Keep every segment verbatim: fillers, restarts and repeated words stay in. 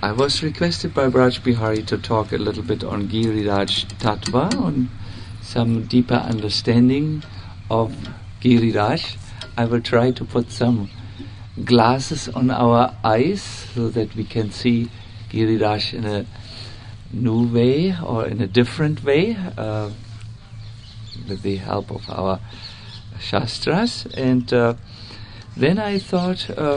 I was requested by Braj Bihari to talk a little bit on Giriraj Tattva, on some deeper understanding of Giriraj. I will try to put some glasses on our eyes so that we can see Giriraj in a new way or in a different way, uh, with the help of our Shastras. And uh, then I thought, uh,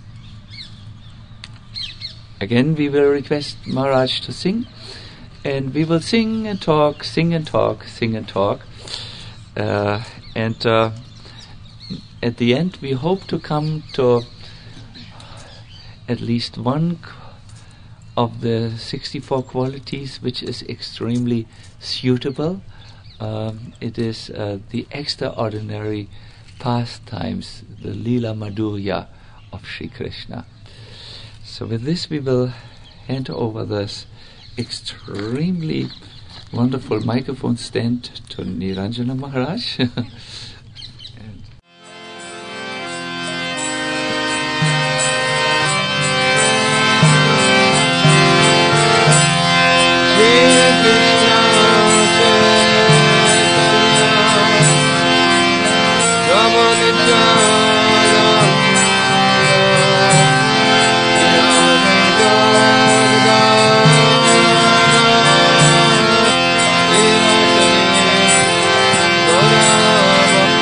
again we will request Maharaj to sing, and we will sing and talk, sing and talk, sing and talk. Uh, and uh, at the end we hope to come to at least one of the sixty-four qualities which is extremely suitable. Um, it is uh, the extraordinary pastimes, the Lila Madhurya of Sri Krishna. So with this we will hand over this extremely wonderful microphone stand to Niranjana Maharaj. Baba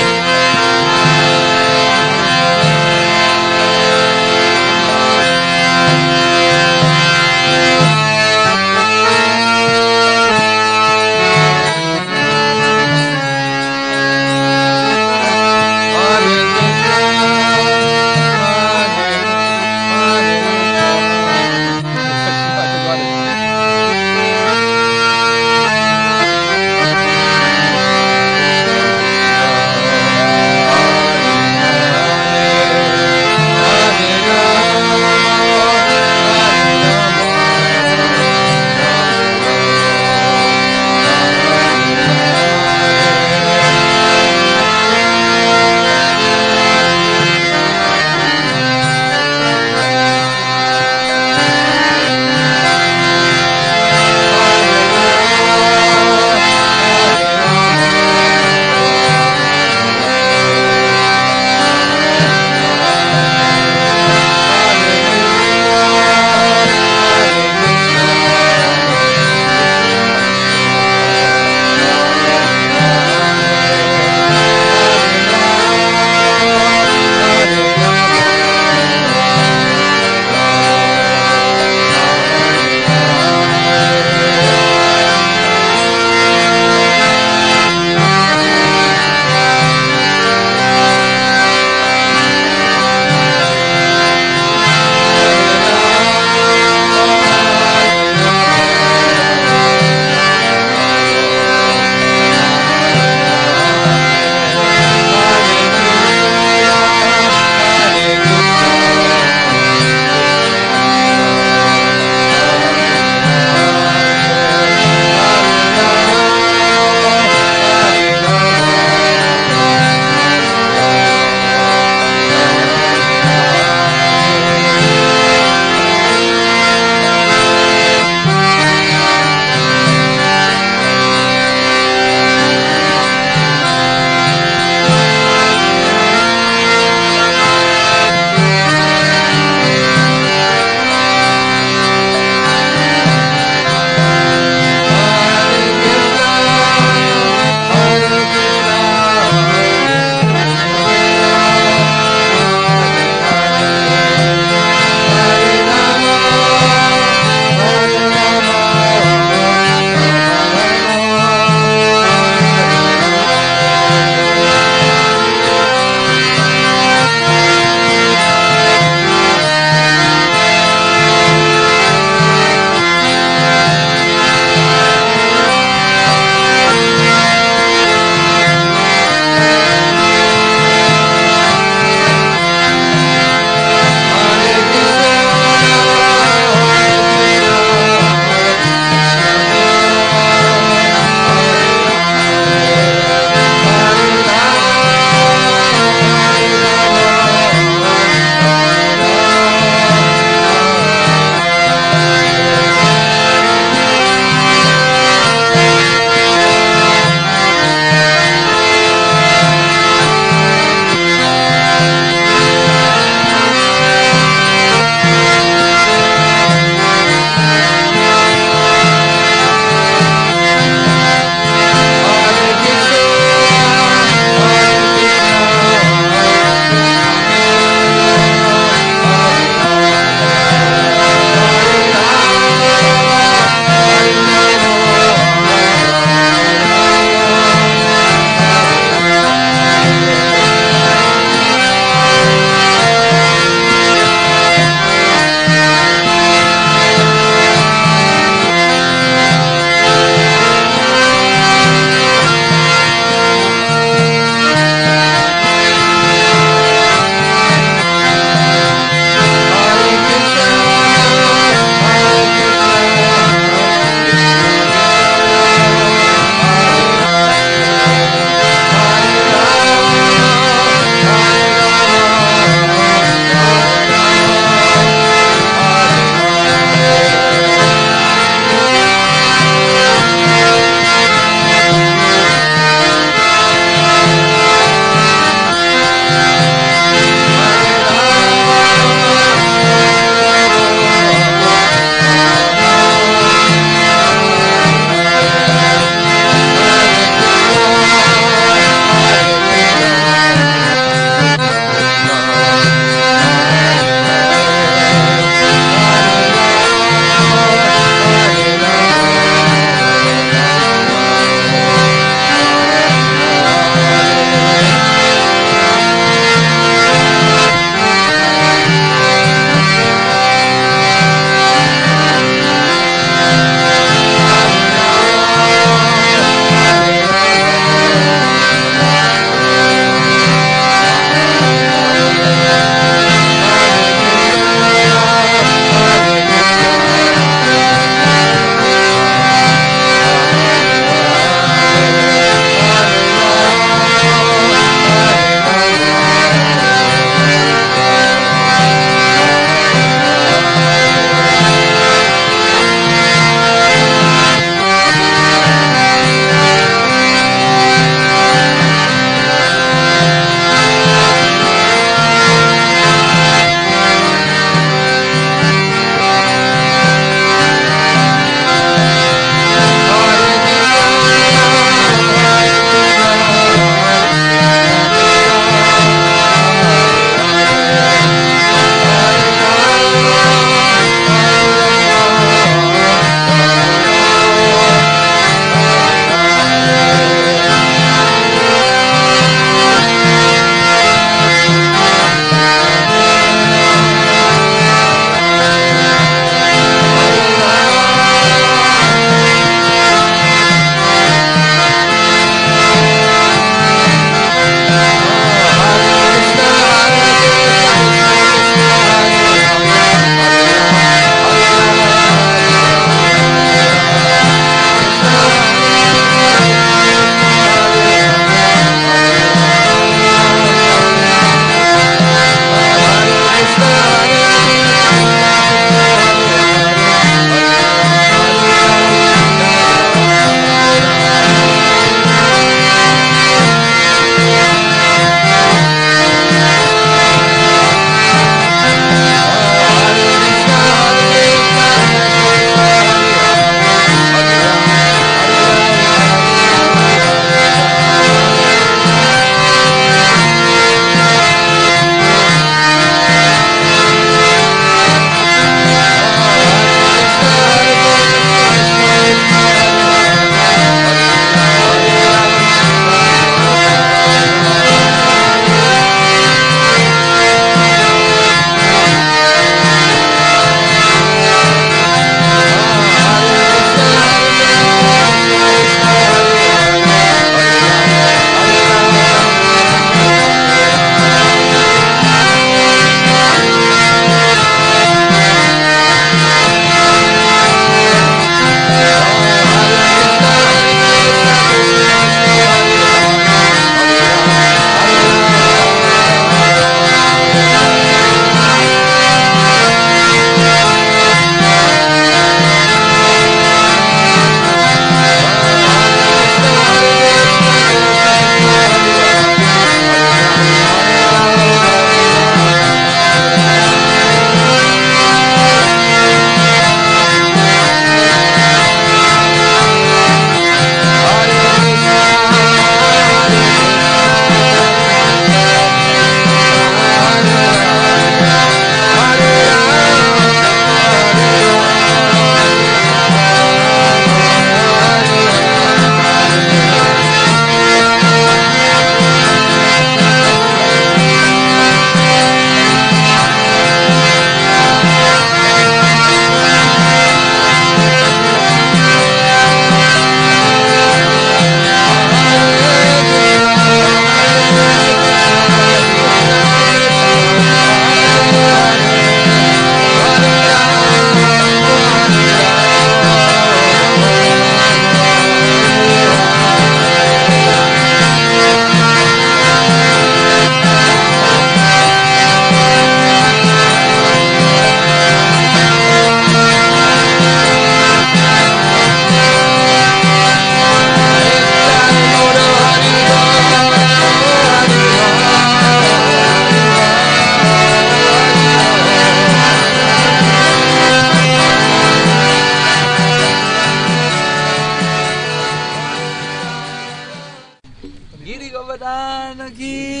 Govardhan ki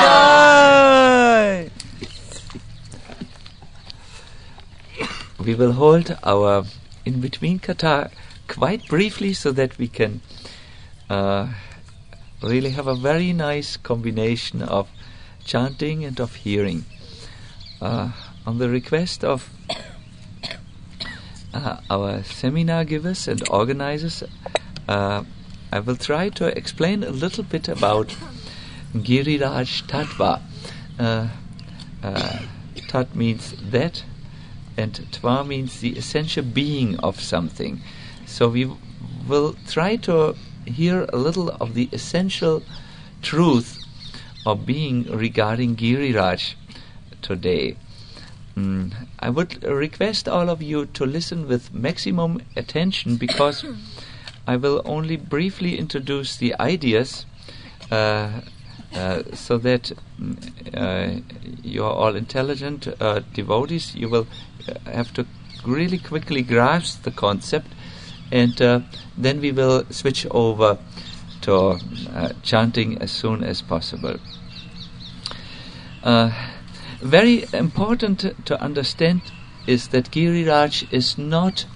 Jai. We will hold our in-between kata quite briefly so that we can uh, really have a very nice combination of chanting and of hearing. Uh, on the request of uh, our seminar givers and organizers, uh, I will try to explain a little bit about Giriraj Tattva. Uh, uh, tat means that, and Tva means the essential being of something. So we w- will try to hear a little of the essential truth of being regarding Giriraj today. Mm, I would request all of you to listen with maximum attention, because I will only briefly introduce the ideas uh, uh, so that uh, you are all intelligent uh, devotees. You will uh, have to really quickly grasp the concept, and uh, then we will switch over to uh, chanting as soon as possible. Uh, very important to understand is that Giriraj is not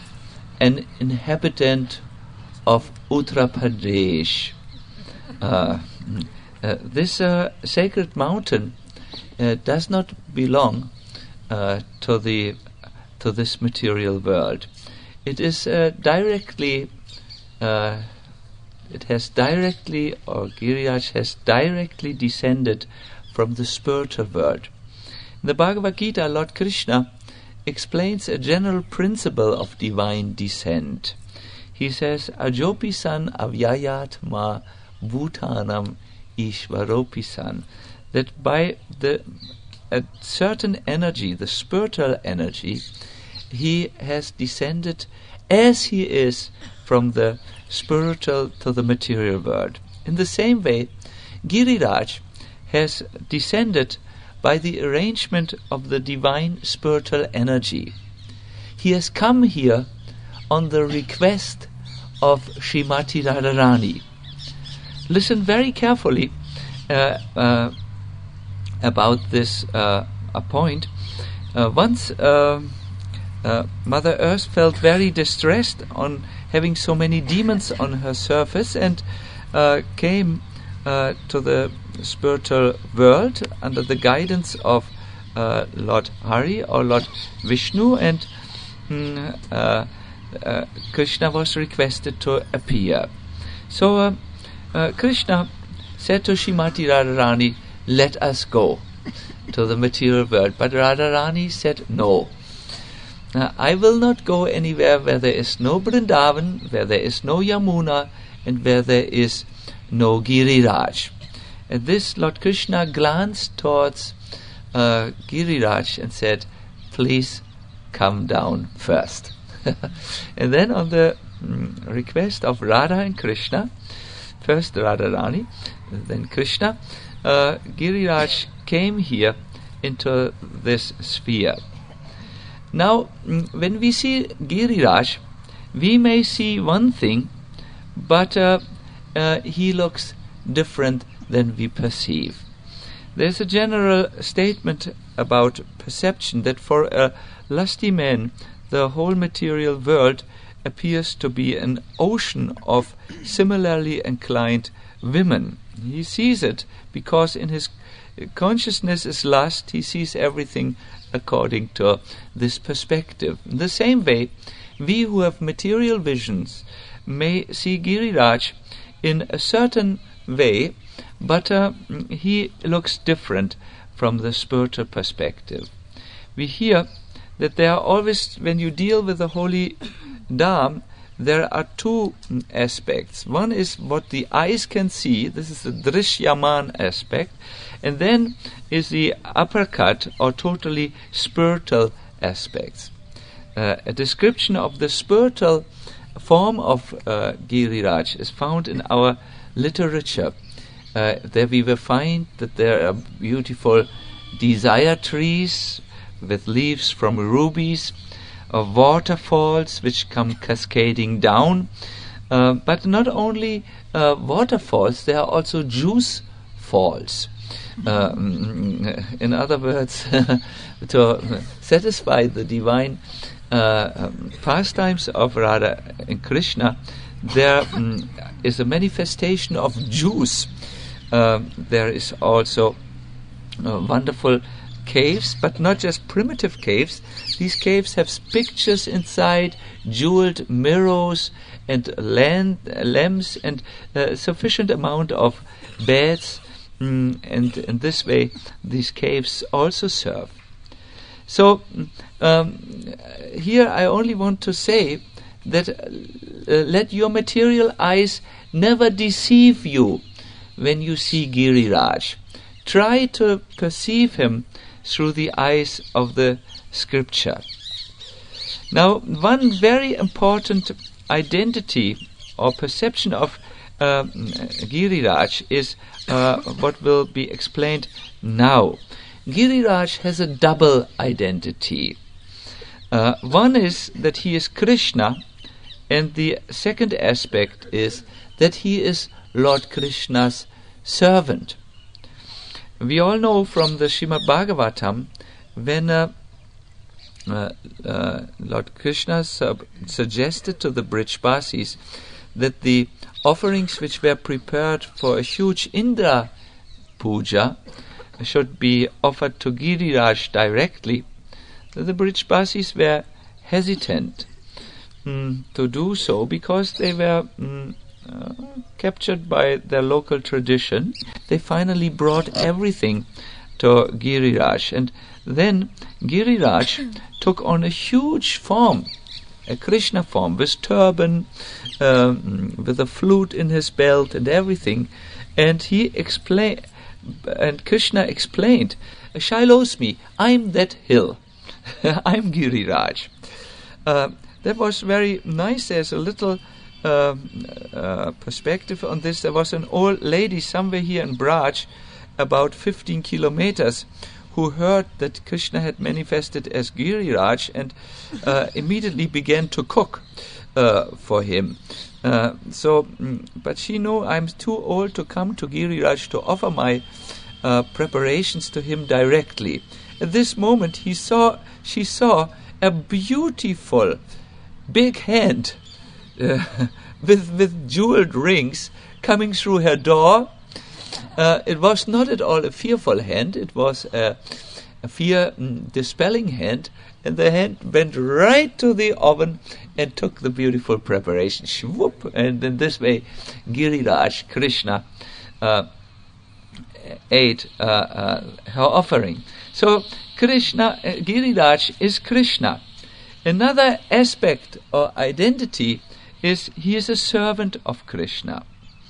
an inhabitant of Uttar Pradesh. Uh, uh, this uh, sacred mountain uh, does not belong uh, to the to this material world. It is uh, directly, uh, it has directly, or Giriraj has directly descended from the spiritual world. In the Bhagavad Gita, Lord Krishna explains a general principle of divine descent. He says, Ajopi san avyayat ma bhutanam ishvaropi san, that by the a certain energy, the spiritual energy, he has descended as he is from the spiritual to the material world. In the same way, Giriraj has descended by the arrangement of the divine spiritual energy. He has come here on the request of Srimati Radharani. Listen very carefully uh, uh, about this uh, a point. Uh, once uh, uh, Mother Earth felt very distressed on having so many demons on her surface, and uh, came uh, to the spiritual world under the guidance of uh, Lord Hari or Lord Vishnu, and mm, uh, uh, Krishna was requested to appear. So uh, uh, Krishna said to Srimati Radharani, let us go to the material world. But Radharani said, no. Uh, I will not go anywhere where there is no Vrindavan, where there is no Yamuna, and where there is no Giriraj. At this, Lord Krishna glanced towards uh, Giriraj and said, please come down first. And then on the mm, request of Radha and Krishna, first Radharani, then Krishna, uh, Giriraj came here into this sphere. Now, mm, when we see Giriraj, we may see one thing, but uh, uh, he looks different than we perceive. There's a general statement about perception that for a lusty man, the whole material world appears to be an ocean of similarly inclined women. He sees it because in his consciousness is lust, he sees everything according to this perspective. In the same way, we who have material visions may see Giriraj in a certain way, but uh, he looks different from the spiritual perspective. We hear that there are always, when you deal with the holy Dham, there are two aspects. One is what the eyes can see, this is the Drishyaman aspect, and then is the uppercut or totally spiritual aspects. Uh, a description of the spiritual form of uh, Giriraj is found in our literature. Uh, there we will find that there are beautiful desire trees with leaves from rubies, of waterfalls which come cascading down, Uh, but not only uh, waterfalls, there are also juice falls. Uh, in other words, to satisfy the divine uh, um, pastimes of Radha and Krishna, there um, is a manifestation of juice. Uh, there is also uh, wonderful caves, but not just primitive caves. These caves have pictures inside, jeweled mirrors, and land, uh, lamps, and uh, sufficient amount of beds. Mm, and in this way, these caves also serve. So, um, here I only want to say that uh, let your material eyes never deceive you when you see Giriraj. Try to perceive him through the eyes of the scripture. Now, one very important identity or perception of uh, Giriraj is uh, what will be explained now. Giriraj has a double identity. Uh, one is that he is Krishna, and the second aspect is that he is Lord Krishna's servant. We all know from the Srimad Bhagavatam, when uh, uh, uh, Lord Krishna sub- suggested to the Brijbasis that the offerings which were prepared for a huge Indra puja should be offered to Giriraj directly, the Brijbasis were hesitant mm, to do so because they were mm, uh, captured by their local tradition. They finally brought everything to Giriraj, and then Giriraj took on a huge form, a Krishna form, with turban, um, with a flute in his belt and everything, and he explained, and Krishna explained, Shailosmi, I'm that hill. I'm Giriraj. Uh, that was very nice. There's a little uh, uh, perspective on this. There was an old lady somewhere here in Braj, about fifteen kilometers, who heard that Krishna had manifested as Giriraj and uh, immediately began to cook uh, for him. Uh, so, mm, but she knew I'm too old to come to Giriraj to offer my uh, preparations to him directly. At this moment, he saw, she saw a beautiful, big hand uh, with with jeweled rings coming through her door. Uh, it was not at all a fearful hand. It was a, a fear-dispelling mm, hand, and the hand went right to the oven and took the beautiful preparation. Shwoop! And in this way, Giriraj, Krishna, uh, ate uh, uh, her offering. So Krishna, uh, Giriraj is Krishna. Another aspect or identity is he is a servant of Krishna.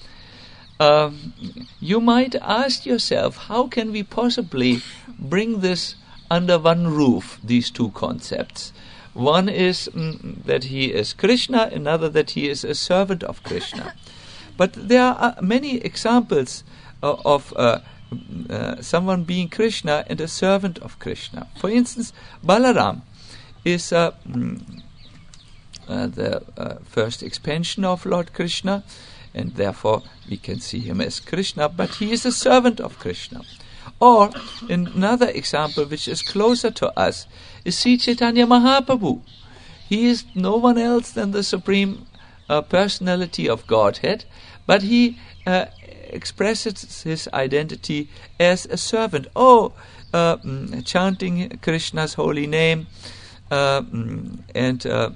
Um, you might ask yourself, how can we possibly bring this under one roof, these two concepts? One is mm, that he is Krishna, another that he is a servant of Krishna. But there are uh, many examples uh, of uh, uh, someone being Krishna and a servant of Krishna. For instance, Balaram is uh, mm, uh, the uh, first expansion of Lord Krishna, and therefore we can see him as Krishna, but he is a servant of Krishna. Or, another example which is closer to us is Sri Chaitanya Mahaprabhu. He is no one else than the Supreme uh, Personality of Godhead, but he uh, expresses his identity as a servant. Oh, uh, mm, chanting Krishna's holy name uh, mm, and uh,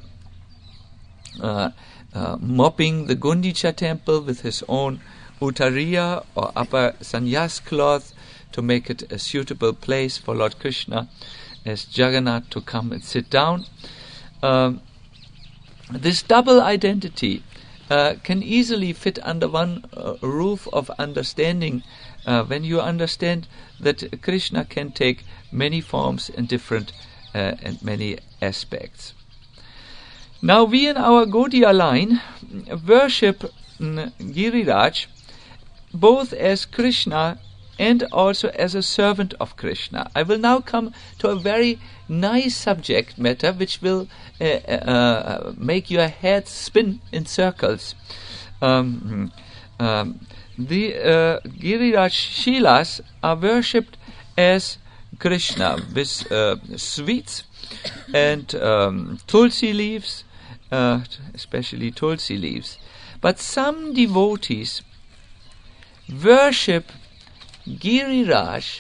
uh, uh, mopping the Gundicha temple with his own uttariya or upper sannyas cloth to make it a suitable place for Lord Krishna as Jagannath to come and sit down. Um, this double identity uh, can easily fit under one uh, roof of understanding uh, when you understand that Krishna can take many forms and different uh, and many aspects. Now we in our Gaudiya line worship mm, Giriraj both as Krishna and also as a servant of Krishna. I will now come to a very nice subject matter which will uh, uh, make your head spin in circles. Um, um, the uh, Giriraj Shilas are worshipped as Krishna with uh, sweets and um, tulsi leaves, uh, especially tulsi leaves. But some devotees worship Giriraj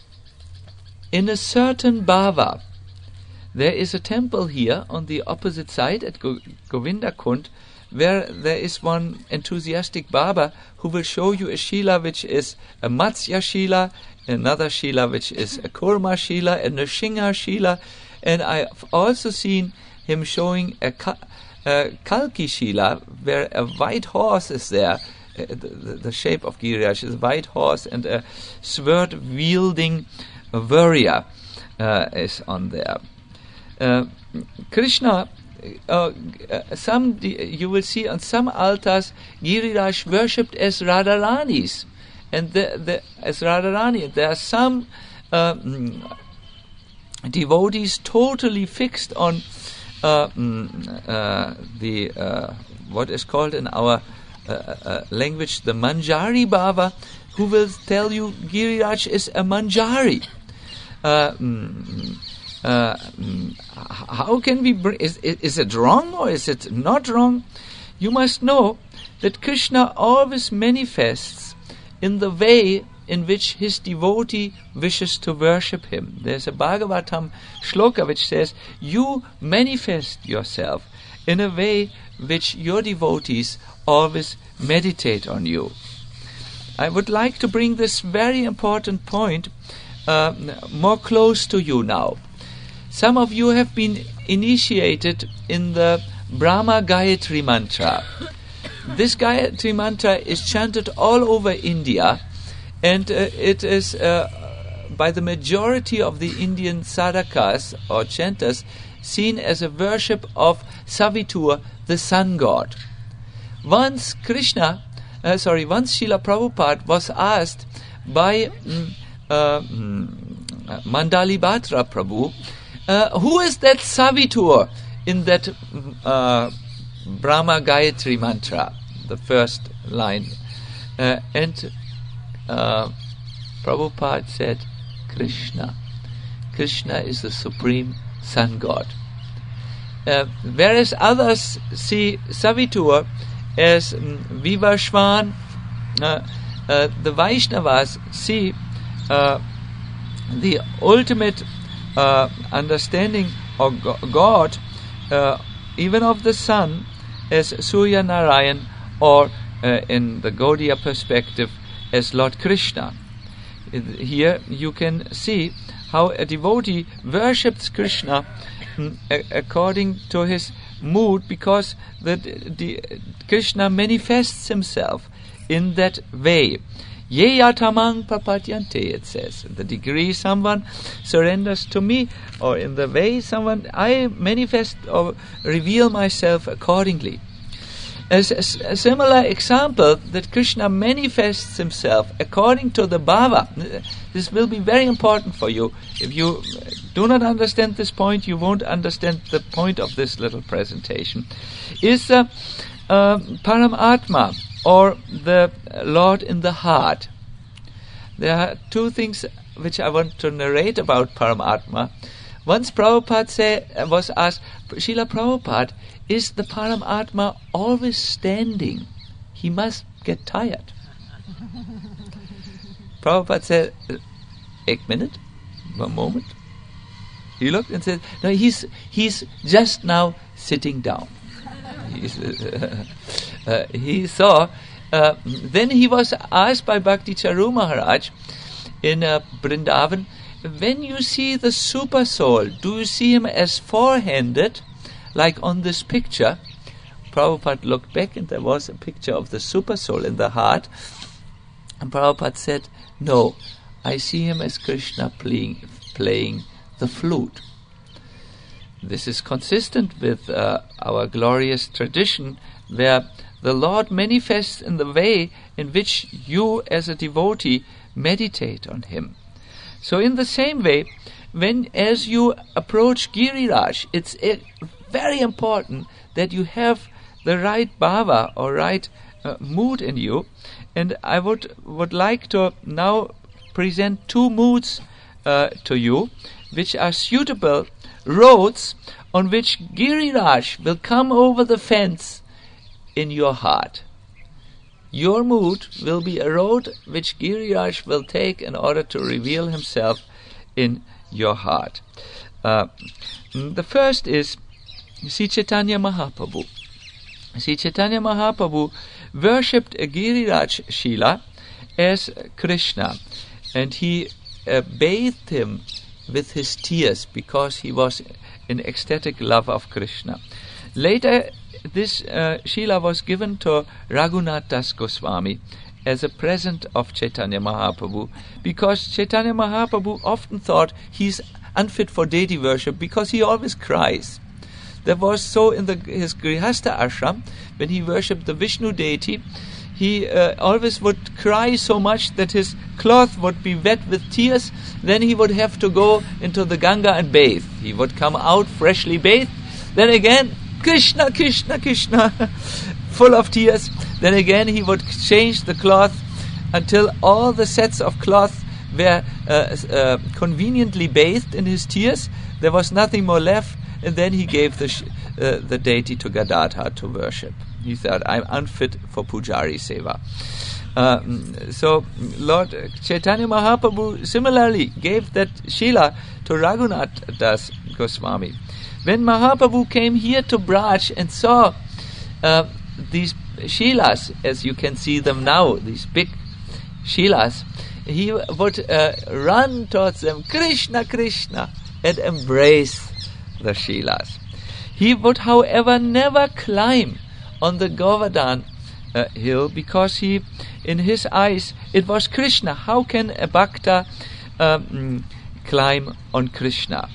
in a certain bhava. There is a temple here on the opposite side at Go- Govindakund, where there is one enthusiastic Baba who will show you a Shila which is a Matsya Shila, another Shila which is a Kurma Shila, and a Nrsimha Shila, and I've also seen him showing a, ka- a Kalki Shila where a white horse is there. Uh, the, the, the shape of Giriraj is a white horse, and a sword-wielding warrior uh, is on there. Uh, Krishna, uh, uh, some de- you will see on some altars Giriraj worshipped as Radharani's, and the, the, as Radharani. There are some uh, mm, devotees totally fixed on uh, mm, uh, the uh, what is called in our uh, uh, language the Manjari Bhava, who will tell you Giriraj is a Manjari. Uh, mm, uh, mm, how can we bring? Is, is is it wrong or is it not wrong? You must know that Krishna always manifests in the way in which his devotee wishes to worship him. There's a Bhagavatam shloka which says, you manifest yourself in a way which your devotees always meditate on you. I would like to bring this very important point uh, more close to you now. Some of you have been initiated in the Brahma Gayatri mantra. This Gayatri mantra is chanted all over India, and uh, it is uh, by the majority of the Indian sadhakas or chanters seen as a worship of Savitur, the sun god. Once Krishna, uh, sorry, once Srila Prabhupada was asked by mm, uh, mm, Mandali Batra Prabhu, uh, who is that Savitur in that uh, Brahma Gayatri mantra, the first line, uh, and uh, Prabhupada said, Krishna. Krishna is the supreme sun god. Uh, whereas others see Savitur as um, Vivashvan, uh, uh, the Vaishnavas see uh, the ultimate uh, understanding of go- God, uh, even of the sun, as Surya Narayan, or uh, in the Gaudiya perspective, as Lord Krishna. Here you can see how a devotee worships Krishna mm, a- according to his mood, because the, the Krishna manifests himself in that way. Ye yatamang prapadyante, it says. In the degree someone surrenders to me, or in the way someone, I manifest or reveal myself accordingly. As a, a similar example, that Krishna manifests himself according to the bhava. This will be very important for you. If you do not understand this point, you won't understand the point of this little presentation. Is uh, uh, Paramatma, or the Lord in the heart. There are two things which I want to narrate about Paramatma. Once Prabhupada say, uh, was asked, Srila Prabhupada, is the Paramatma always standing? He must get tired. Prabhupada said, a minute, one moment. He looked and said, no, he's he's just now sitting down. He's, uh, uh, he saw, uh, then he was asked by Bhakti Charu Maharaj in uh, Vrindavan, when you see the super soul, do you see him as four-handed, like on this picture? Prabhupada looked back and there was a picture of the super soul in the heart. And Prabhupada said, no, I see him as Krishna playing, playing the flute. This is consistent with uh, our glorious tradition, where the Lord manifests in the way in which you as a devotee meditate on Him. So in the same way, when as you approach Giriraj, it's uh, very important that you have the right bhava or right uh, mood in you. And I would would like to now present two moods uh, to you, which are suitable roads on which Giriraj will come over the fence in your heart. Your mood will be a road which Giriraj will take in order to reveal himself in your heart. Uh, the first is Sri Chaitanya Mahaprabhu. Sri Chaitanya Mahaprabhu worshipped a Giriraj Shila as Krishna, and he uh, bathed him with his tears because he was in ecstatic love of Krishna. Later, this uh, Shila was given to Raghunath Das Goswami as a present of Chaitanya Mahaprabhu, because Chaitanya Mahaprabhu often thought he's unfit for deity worship because he always cries. There was so in the, his Grihastha ashram, when he worshipped the Vishnu deity, he uh, always would cry so much that his cloth would be wet with tears. Then he would have to go into the Ganga and bathe. He would come out freshly bathed. Then again, Krishna, Krishna, Krishna, full of tears. Then again he would change the cloth until all the sets of cloth were uh, uh, conveniently bathed in his tears. There was nothing more left. And then he gave the sh- uh, the deity to Gadadhar to worship. He thought, I'm unfit for Pujari Seva. Uh, so Lord Chaitanya Mahaprabhu similarly gave that Shila to Raghunath Das Goswami. When Mahaprabhu came here to Braj and saw uh, these Shilas, as you can see them now, these big Shilas, he would uh, run towards them, Krishna, Krishna, and embrace the Shilas. He would, however, never climb on the Govardhan uh, hill, because he, in his eyes, it was Krishna. How can a bhakta um, climb on Krishna?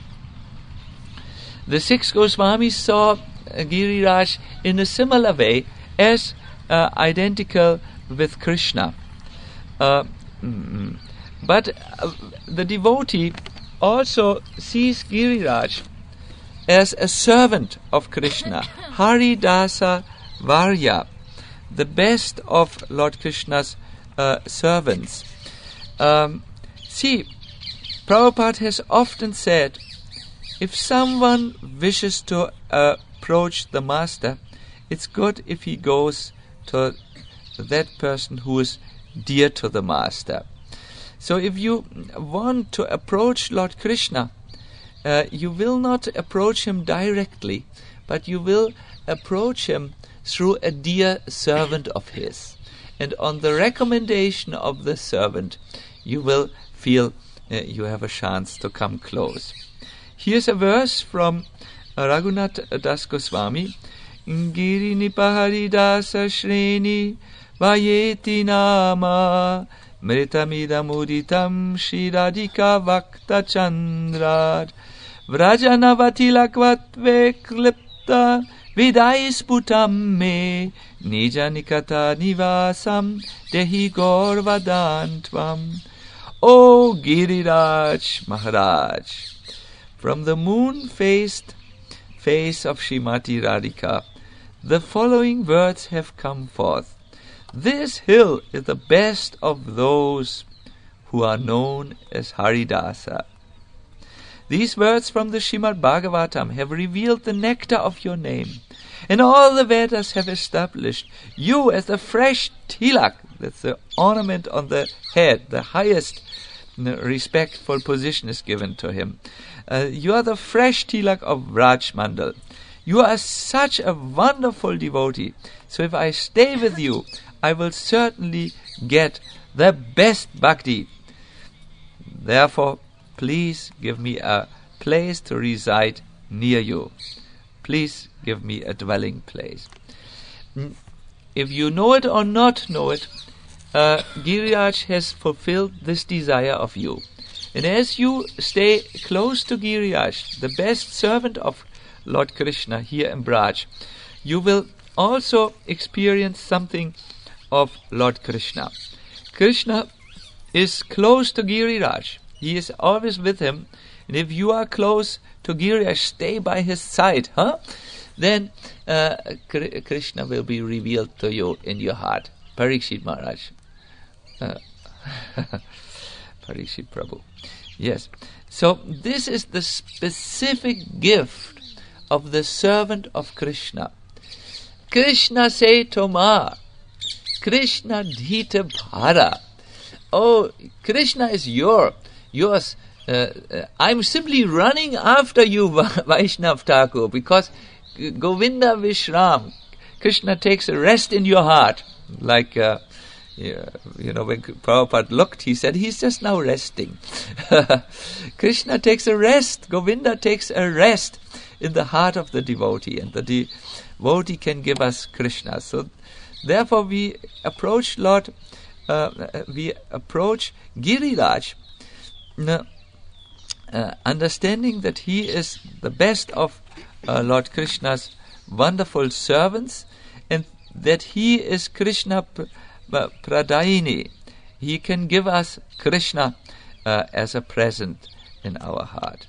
The six Goswamis saw uh, Giriraj in a similar way as uh, identical with Krishna. Uh, mm, but uh, the devotee also sees Giriraj as a servant of Krishna, Haridasa Varya, the best of Lord Krishna's uh, servants. Um, see, Prabhupada has often said, if someone wishes to uh, approach the master, it's good if he goes to that person who is dear to the master. So if you want to approach Lord Krishna, Uh, you will not approach him directly, but you will approach him through a dear servant of his. And on the recommendation of the servant, you will feel uh, you have a chance to come close. Here's a verse from uh, Raghunath Das Goswami. Giri nipaharidasa shreni vayeti nama mritamidam Shri Radhika Vakta Chandrad Vrajanavatilakvatve klipta vidayisputam me nijanikata nivasam dehi gorvadantvam. O Giriraj Maharaj, from the moon-faced face of Srimati Radhika, the following words have come forth. This hill is the best of those who are known as Haridasa. These words from the Srimad Bhagavatam have revealed the nectar of your name, and all the Vedas have established you as the fresh tilak, that's the ornament on the head, the highest respectful position is given to him. Uh, you are the fresh tilak of Vraj Mandal. You are such a wonderful devotee, so if I stay with you, I will certainly get the best bhakti. Therefore, please give me a place to reside near you. Please give me a dwelling place. If you know it or not know it, uh, Giriraj has fulfilled this desire of you. And as you stay close to Giriraj, the best servant of Lord Krishna here in Braj, you will also experience something of Lord Krishna. Krishna is close to Giriraj. He is always with him. And if you are close to Giriraj, stay by his side, huh? Then uh, Krishna will be revealed to you in your heart. Parikshit Maharaj. Uh, Parikshit Prabhu. Yes. So this is the specific gift of the servant of Krishna. Krishna say Tomar. Krishna dhita bhara. Oh, Krishna is your, yours. Uh, uh, I'm simply running after you, Vaishnav Thakur, because Govinda Vishram, Krishna takes a rest in your heart. Like, uh, yeah, you know, when Prabhupada looked, he said, he's just now resting. Krishna takes a rest, Govinda takes a rest in the heart of the devotee, and the de- devotee can give us Krishna. So, therefore, we approach Lord, uh, we approach Giriraj, uh, uh, understanding that he is the best of uh, Lord Krishna's wonderful servants, and that he is Krishna pr- uh, Pradayini. He can give us Krishna uh, as a present in our heart.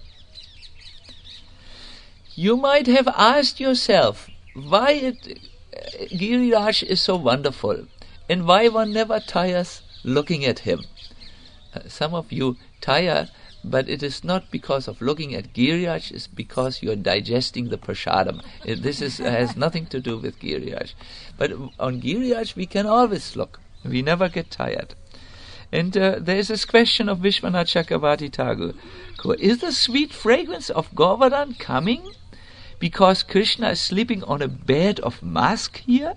You might have asked yourself why it, uh, Giriraj is so wonderful, and why one never tires looking at him. Uh, some of you tire, but it is not because of looking at Giriraj, it's because you are digesting the prasadam. Uh, this is, uh, has nothing to do with Giriraj. But on Giriraj we can always look. We never get tired. And uh, there is this question of Vishwanath Chakravarti Thakur. Is the sweet fragrance of Govardhan coming because Krishna is sleeping on a bed of musk here?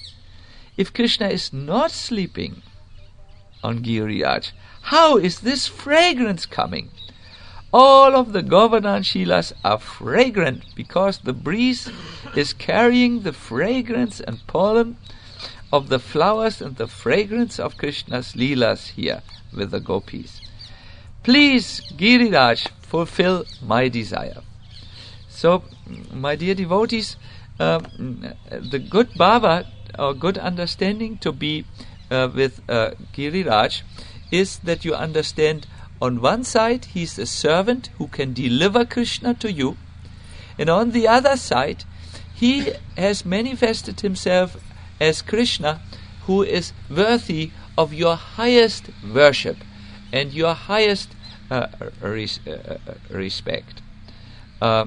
If Krishna is not sleeping on Giriraj, how is this fragrance coming? All of the Govardhan Shilas are fragrant because the breeze is carrying the fragrance and pollen of the flowers and the fragrance of Krishna's Leelas here with the gopis. Please, Giriraj, fulfill my desire. So, my dear devotees, uh, the good bhava, or good understanding to be uh, with uh, Giriraj is that you understand on one side he is a servant who can deliver Krishna to you, and on the other side he has manifested himself as Krishna, who is worthy of your highest worship and your highest uh, res- uh, respect. Uh,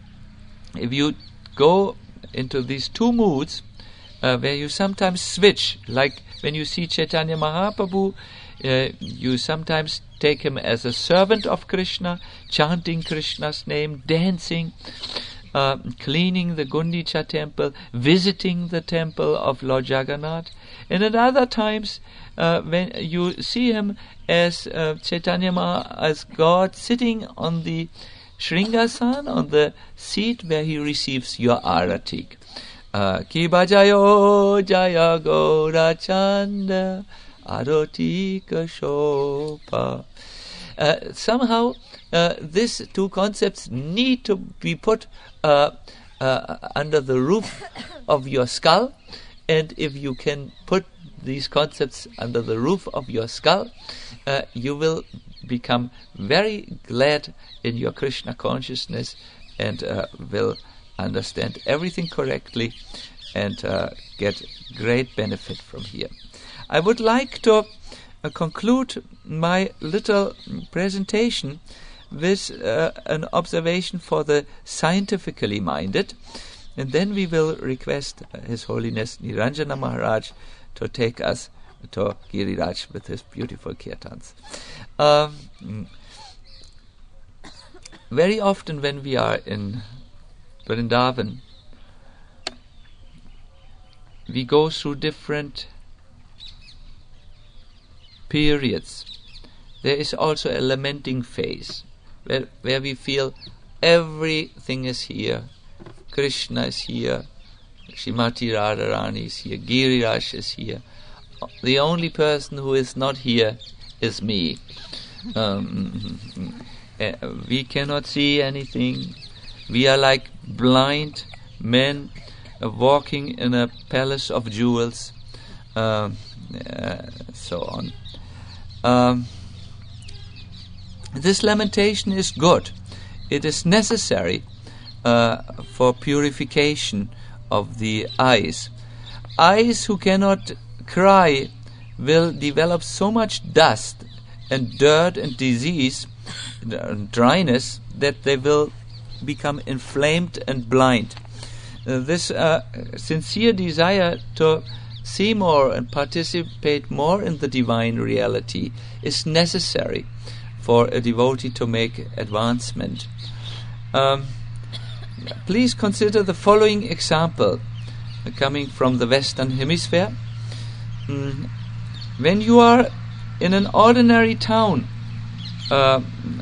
if you go into these two moods, uh, where you sometimes switch, like when you see Chaitanya Mahaprabhu, uh, you sometimes take him as a servant of Krishna, chanting Krishna's name, dancing, Uh, cleaning the Gundicha temple, visiting the temple of Lord Jagannath. And at other times, uh, when you see him as uh, Chaitanya Maha, as God sitting on the Shringasan, on the seat where he receives your arati. Ki bajayo jaya gaura chanda arati kashopa. Uh, somehow, uh, these two concepts need to be put uh, uh, under the roof of your skull, and if you can put these concepts under the roof of your skull, uh, you will become very glad in your Krishna consciousness and uh, will understand everything correctly and uh, get great benefit from here. I would like to Uh, conclude my little presentation with uh, an observation for the scientifically minded, and then we will request uh, His Holiness Niranjana Maharaj to take us to Giriraj with his beautiful kirtans. Um, very often when we are in Vrindavan, we go through different periods. There is also a lamenting phase where, where we feel everything is here. Krishna is here, Srimati Radharani is here, Giriraj is here. The only person who is not here is me. Um, uh, we cannot see anything. We are like blind men uh, walking in a palace of jewels, uh, uh, so on. Um, this lamentation is good. It is necessary uh, for purification of the eyes. Eyes who cannot cry will develop so much dust and dirt and disease and dryness that they will become inflamed and blind. Uh, this uh, sincere desire to see more and participate more in the divine reality is necessary for a devotee to make advancement. Um, please consider the following example uh, coming from the Western Hemisphere. Mm, when you are in an ordinary town uh,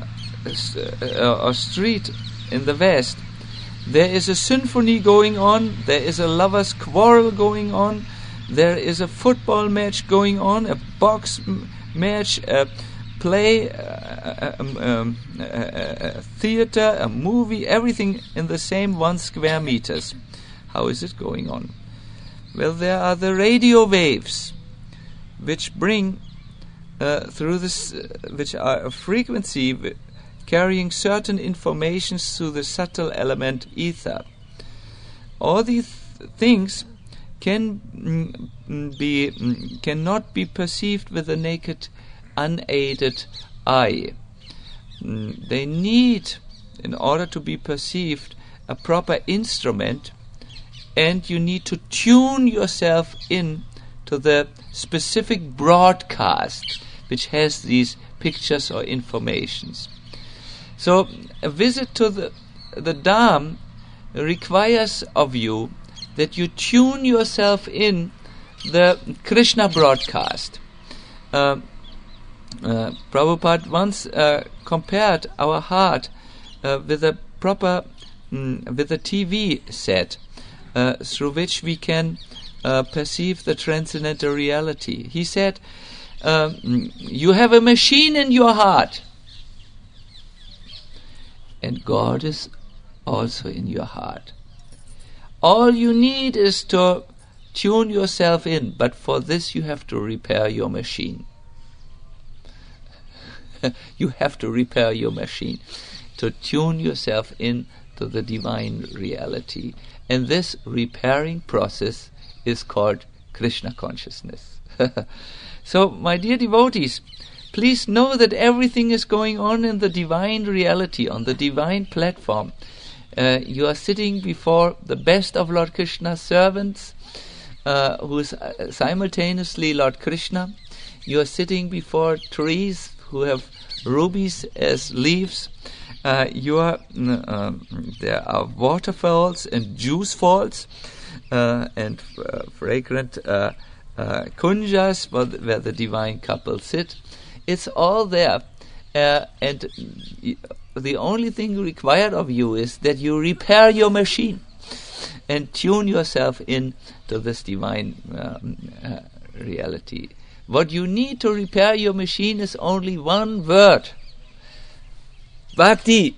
uh, or street in the West, there is a symphony going on, there is a lover's quarrel going on, there is a football match going on, a box m- match, a play, uh, um, um, a, a theater, a movie, everything in the same one square meters. How is it going on? Well, there are the radio waves which bring uh, through this, uh, which are a frequency w- carrying certain information through the subtle element ether. All these th- things can mm, be mm, cannot be perceived with the naked, unaided eye. Mm, they need, in order to be perceived, a proper instrument, and you need to tune yourself in to the specific broadcast which has these pictures or informations. So a visit to the the Dham requires of you that you tune yourself in the Krishna broadcast. Uh, uh, Prabhupada once uh, compared our heart uh, with a proper, mm, with a T V set uh, through which we can uh, perceive the transcendental reality. He said, um, you have a machine in your heart, and God is also in your heart. All you need is to tune yourself in, but for this you have to repair your machine. You have to repair your machine to tune yourself in to the divine reality. And this repairing process is called Krishna consciousness. So, my dear devotees, please know that everything is going on in the divine reality, on the divine platform. Uh, you are sitting before the best of Lord Krishna's servants, uh, who is uh, simultaneously Lord Krishna. You are sitting before trees who have rubies as leaves. Uh, you are uh, there are waterfalls and juice falls uh, and uh, fragrant uh, uh, kunjas where the, where the divine couple sit. It's all there, uh, and y- the only thing required of you is that you repair your machine and tune yourself in to this divine um, uh, reality. What you need to repair your machine is only one word: Bhakti,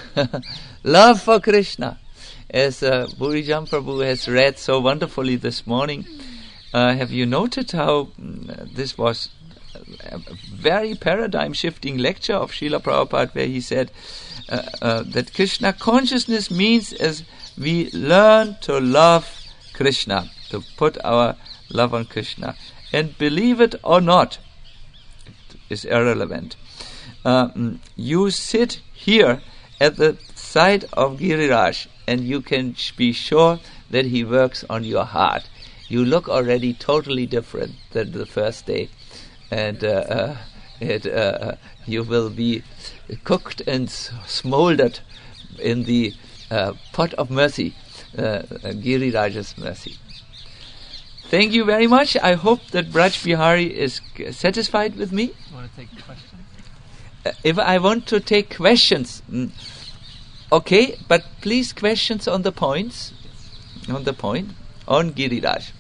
love for Krishna. As uh, Bhurijam Prabhu has read so wonderfully this morning, uh, have you noted how mm, this was a very paradigm-shifting lecture of Srila Prabhupada, where he said uh, uh, that Krishna consciousness means as we learn to love Krishna, to put our love on Krishna. And believe it or not, it is irrelevant. Uh, you sit here at the side of Giriraj, and you can sh- be sure that he works on your heart. You look already totally different than the first day. And uh, uh, it, uh, you will be cooked and s- smoldered in the uh, pot of mercy, uh, Giriraj's mercy. Thank you very much. I hope that Braj Bihari is c- satisfied with me. You want to take questions? Uh, if I want to take questions, mm, okay, but please questions on the points, on the point, on Giriraj.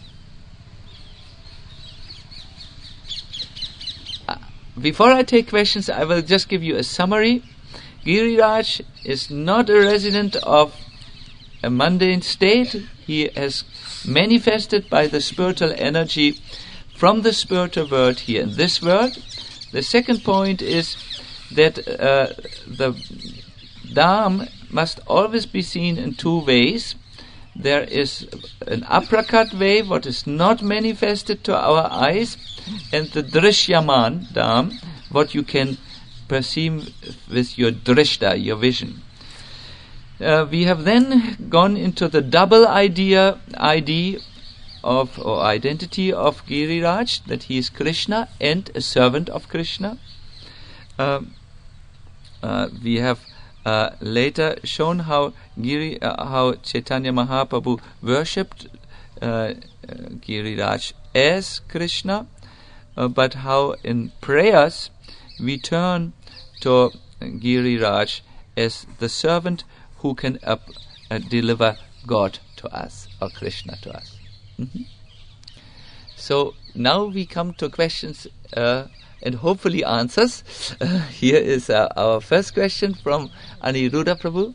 Before I take questions, I will just give you a summary. Giriraj is not a resident of a mundane state. He has manifested by the spiritual energy from the spiritual world here in this world. The second point is that uh, the Dham must always be seen in two ways. There is an aprakat way, what is not manifested to our eyes, and the Drishyaman Dham, what you can perceive with your drishta, your vision. Uh, we have then gone into the double idea, idea of or identity of Giriraj, that he is Krishna and a servant of Krishna. Uh, uh, we have uh, later shown how Giri, uh, how Chaitanya Mahaprabhu worshipped uh, uh, Giriraj as Krishna, uh, but how in prayers we turn to Giriraj as the servant who can up, uh, deliver God to us, or Krishna to us. Mm-hmm. So now we come to questions uh, and hopefully answers. Uh, here is uh, our first question from Aniruddha Prabhu.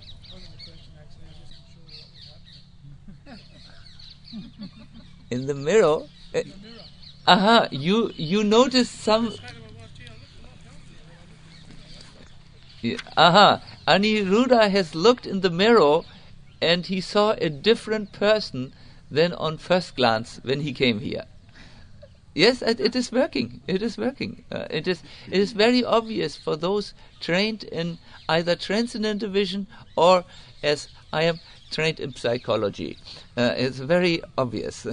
In the mirror? Uh, aha, you you notice some... Yeah, aha, Aniruddha has looked in the mirror and he saw a different person than on first glance when he came here. Yes, it, it is working. It is working. Uh, it is it is very obvious for those trained in either transcendental vision or, as I am, trained in psychology. Uh, it's very obvious.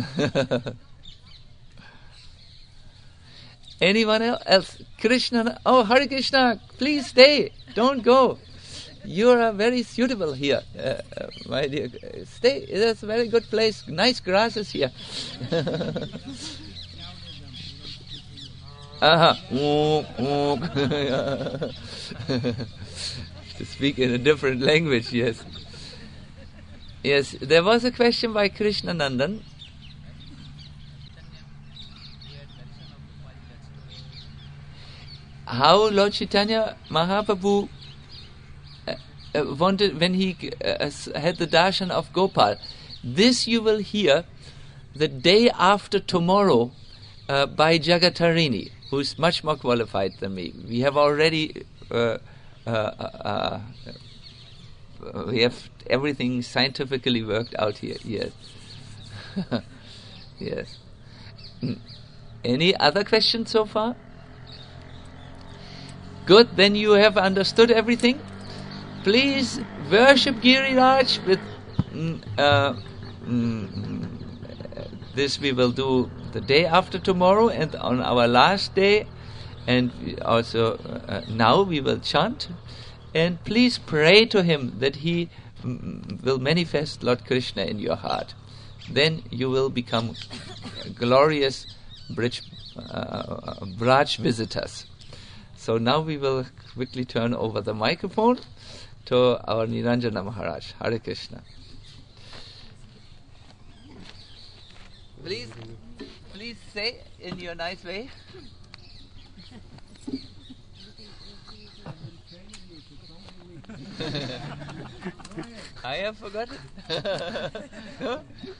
Anyone else? Krishna? Oh, Hare Krishna! Please stay. Don't go. You are very suitable here, uh, uh, my dear. Stay. It's a very good place. Nice grasses here. Aha. To speak in a different language, yes. Yes, there was a question by Krishna Nandan. How Lord Chaitanya Mahaprabhu uh, uh, wanted, when he uh, had the darshan of Gopal, this you will hear the day after tomorrow uh, by Jagatarini, who is much more qualified than me. We have already uh, uh, uh, uh, we have everything scientifically worked out here. Yes. Yes. Any other questions so far? Good, then you have understood everything. Please worship Giriraj with mm, uh, mm, this we will do the day after tomorrow and on our last day, and also uh, now we will chant, and please pray to him that he mm, will manifest Lord Krishna in your heart. Then you will become glorious Brij, uh, Braj visitors. So now we will quickly turn over the microphone to our Niranjana Maharaj. Hare Krishna. Please, please say in your nice way. I have forgotten. No?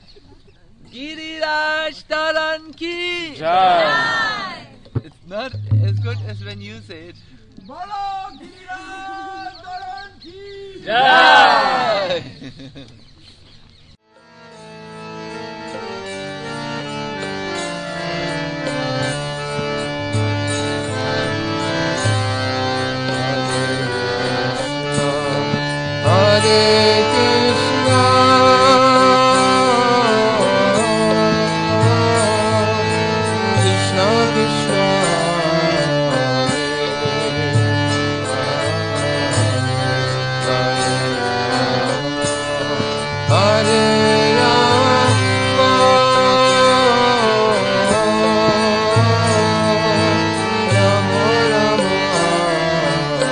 Giriraj Taran ki Jai. It's not as good as when you say it. Bolo Giriraj Taran ki Jai. Hare Krishna, Krishna Krishna, Hare Hare Rama, Rama Rama.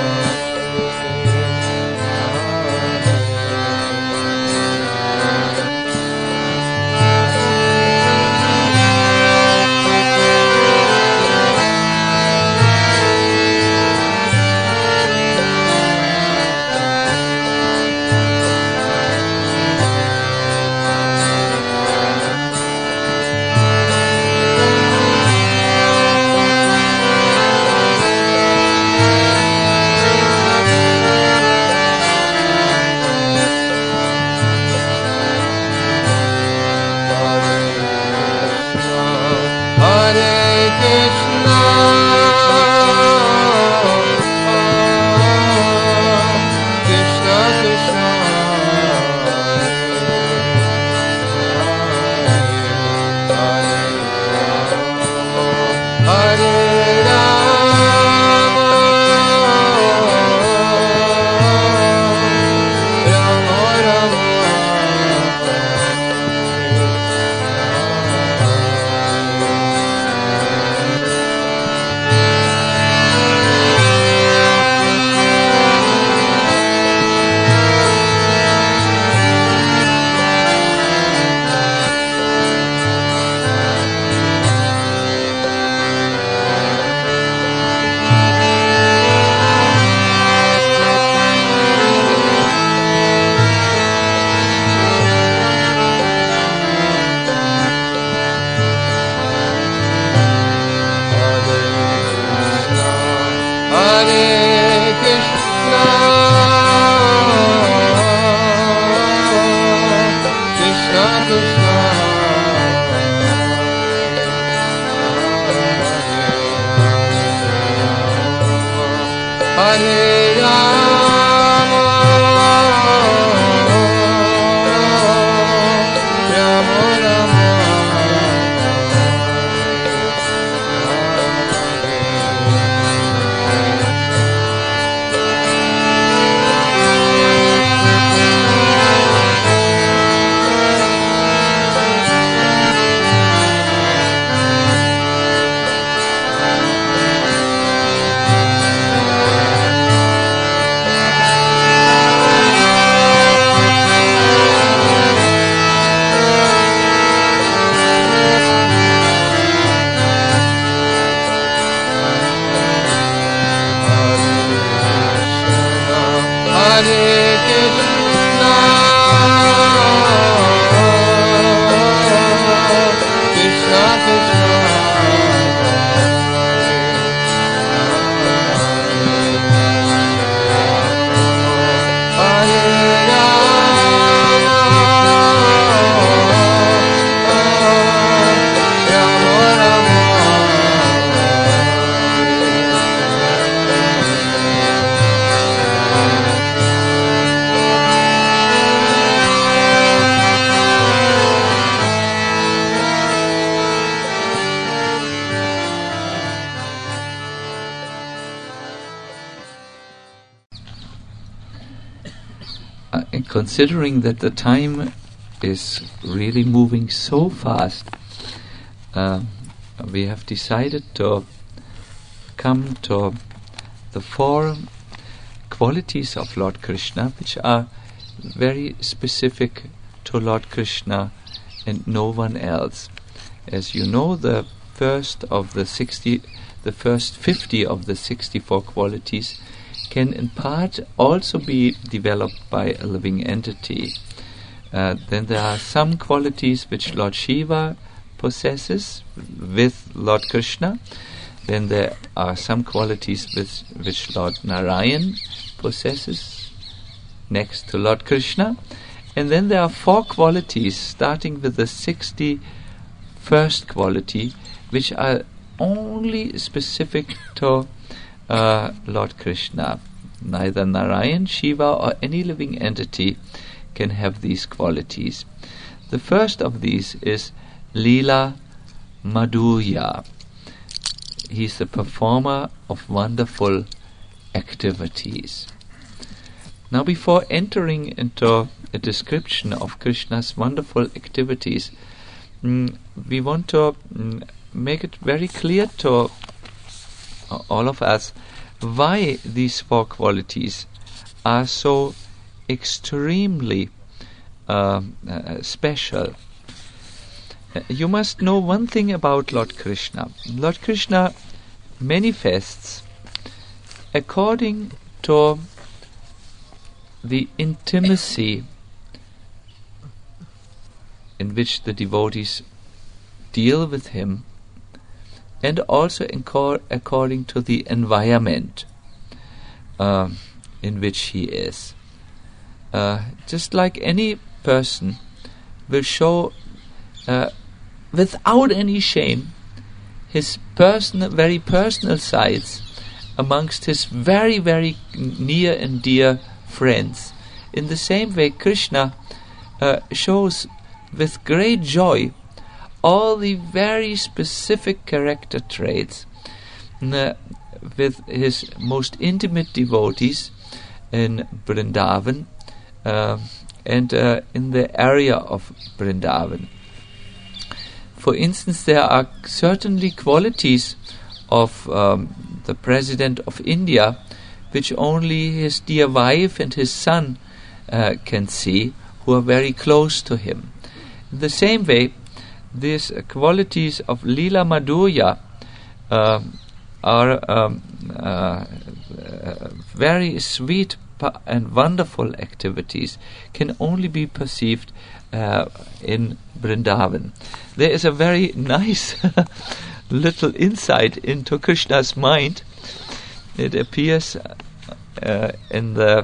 Considering that the time is really moving so fast, uh, we have decided to come to the four qualities of Lord Krishna, which are very specific to Lord Krishna and no one else. As you know, the first of the sixty, the first fifty of the sixty-four qualities can in part also be developed by a living entity. Uh, then there are some qualities which Lord Shiva possesses with Lord Krishna. Then there are some qualities with which Lord Narayan possesses next to Lord Krishna. And then there are four qualities, starting with the sixty-first quality, which are only specific to Uh, Lord Krishna. Neither Narayan, Shiva or any living entity can have these qualities. The first of these is Leela Madhurya. He is the performer of wonderful activities. Now, before entering into a description of Krishna's wonderful activities, mm, we want to mm, make it very clear to all of us why these four qualities are so extremely uh, uh, special. Uh, you must know one thing about Lord Krishna. Lord Krishna manifests according to the intimacy in which the devotees deal with him, and also according to the environment uh, in which he is. Uh, just like any person will show uh, without any shame his personal, very personal sides amongst his very, very near and dear friends. In the same way, Krishna uh, shows with great joy all the very specific character traits uh, with his most intimate devotees in Vrindavan uh, and uh, in the area of Vrindavan. For instance, there are certainly qualities of um, the President of India which only his dear wife and his son uh, can see, who are very close to him. In the same way, these uh, qualities of Leela Madhurya uh, are um, uh, uh, very sweet pa- and wonderful activities, can only be perceived uh, in Vrindavan. There is a very nice little insight into Krishna's mind. It appears uh, in the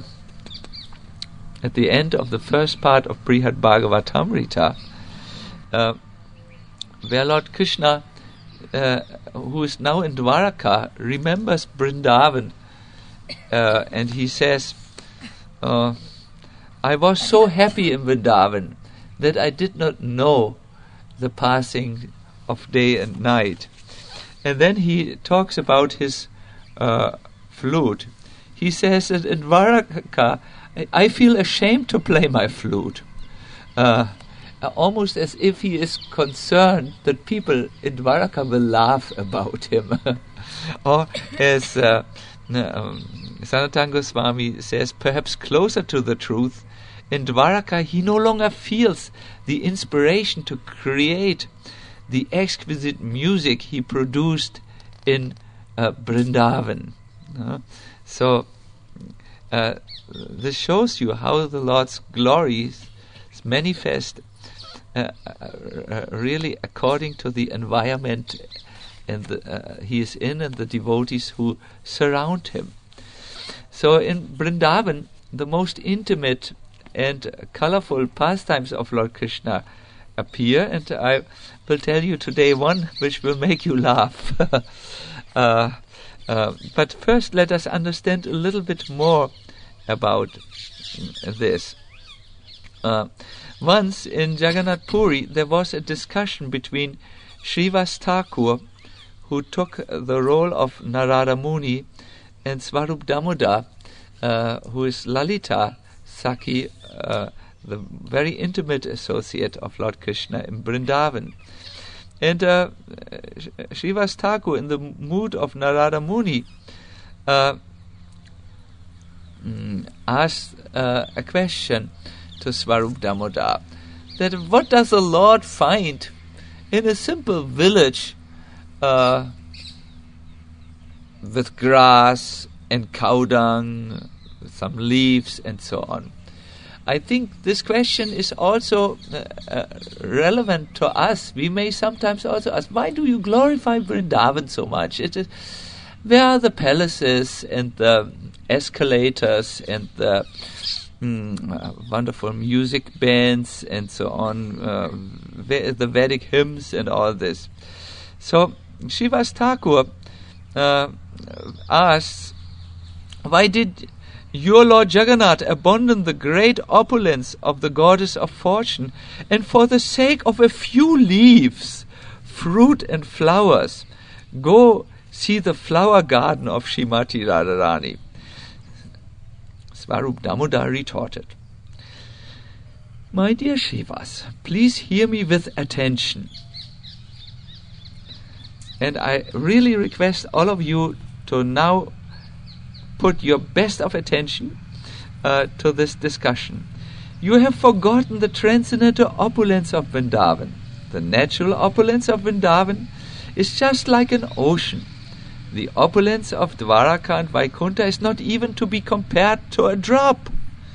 at the end of the first part of Brihad Bhagavatamrita, uh, where Lord Krishna, uh, who is now in Dwaraka, remembers Vrindavan, uh, and he says, uh, I was so happy in Vrindavan that I did not know the passing of day and night. And then he talks about his uh, flute. He says that in Dwaraka, I feel ashamed to play my flute. Uh, almost as if he is concerned that people in Dwaraka will laugh about him. Or as uh, um, Sanatana Goswami says, perhaps closer to the truth, in Dwaraka he no longer feels the inspiration to create the exquisite music he produced in uh, Vrindavan. Uh, so uh, this shows you how the Lord's glory is manifest uh, uh, really according to the environment and the, uh, he is in and the devotees who surround him. So in Vrindavan, the most intimate and colorful pastimes of Lord Krishna appear, and I will tell you today one which will make you laugh. uh, uh, but first let us understand a little bit more about this. Uh, once in Jagannath Puri there was a discussion between Srivas Thakur, who took the role of Narada Muni, and Swarup Damodar, uh, who is Lalita Sakhi, uh, the very intimate associate of Lord Krishna in Vrindavan. And uh, Srivas Thakur, in the mood of Narada Muni, uh, asked uh, a question to Swarup Damodar, that what does the Lord find in a simple village uh, with grass and cow dung, some leaves and so on? I think this question is also uh, uh, relevant to us. We may sometimes also ask, why do you glorify Vrindavan so much? It is, where are the palaces and the escalators and the mm, uh, wonderful music bands and so on, uh, ve- the Vedic hymns and all this? So Srivas Thakur uh, asks, why did your Lord Jagannath abandon the great opulence of the goddess of fortune, and for the sake of a few leaves, fruit and flowers, go see the flower garden of Srimati Radharani? Swarup Damodar retorted, my dear Srivas, please hear me with attention. And I really request all of you to now put your best of attention uh, to this discussion. You have forgotten the transcendental opulence of Vrindavan. The natural opulence of Vrindavan is just like an ocean. The opulence of Dwaraka and Vaikuntha is not even to be compared to a drop.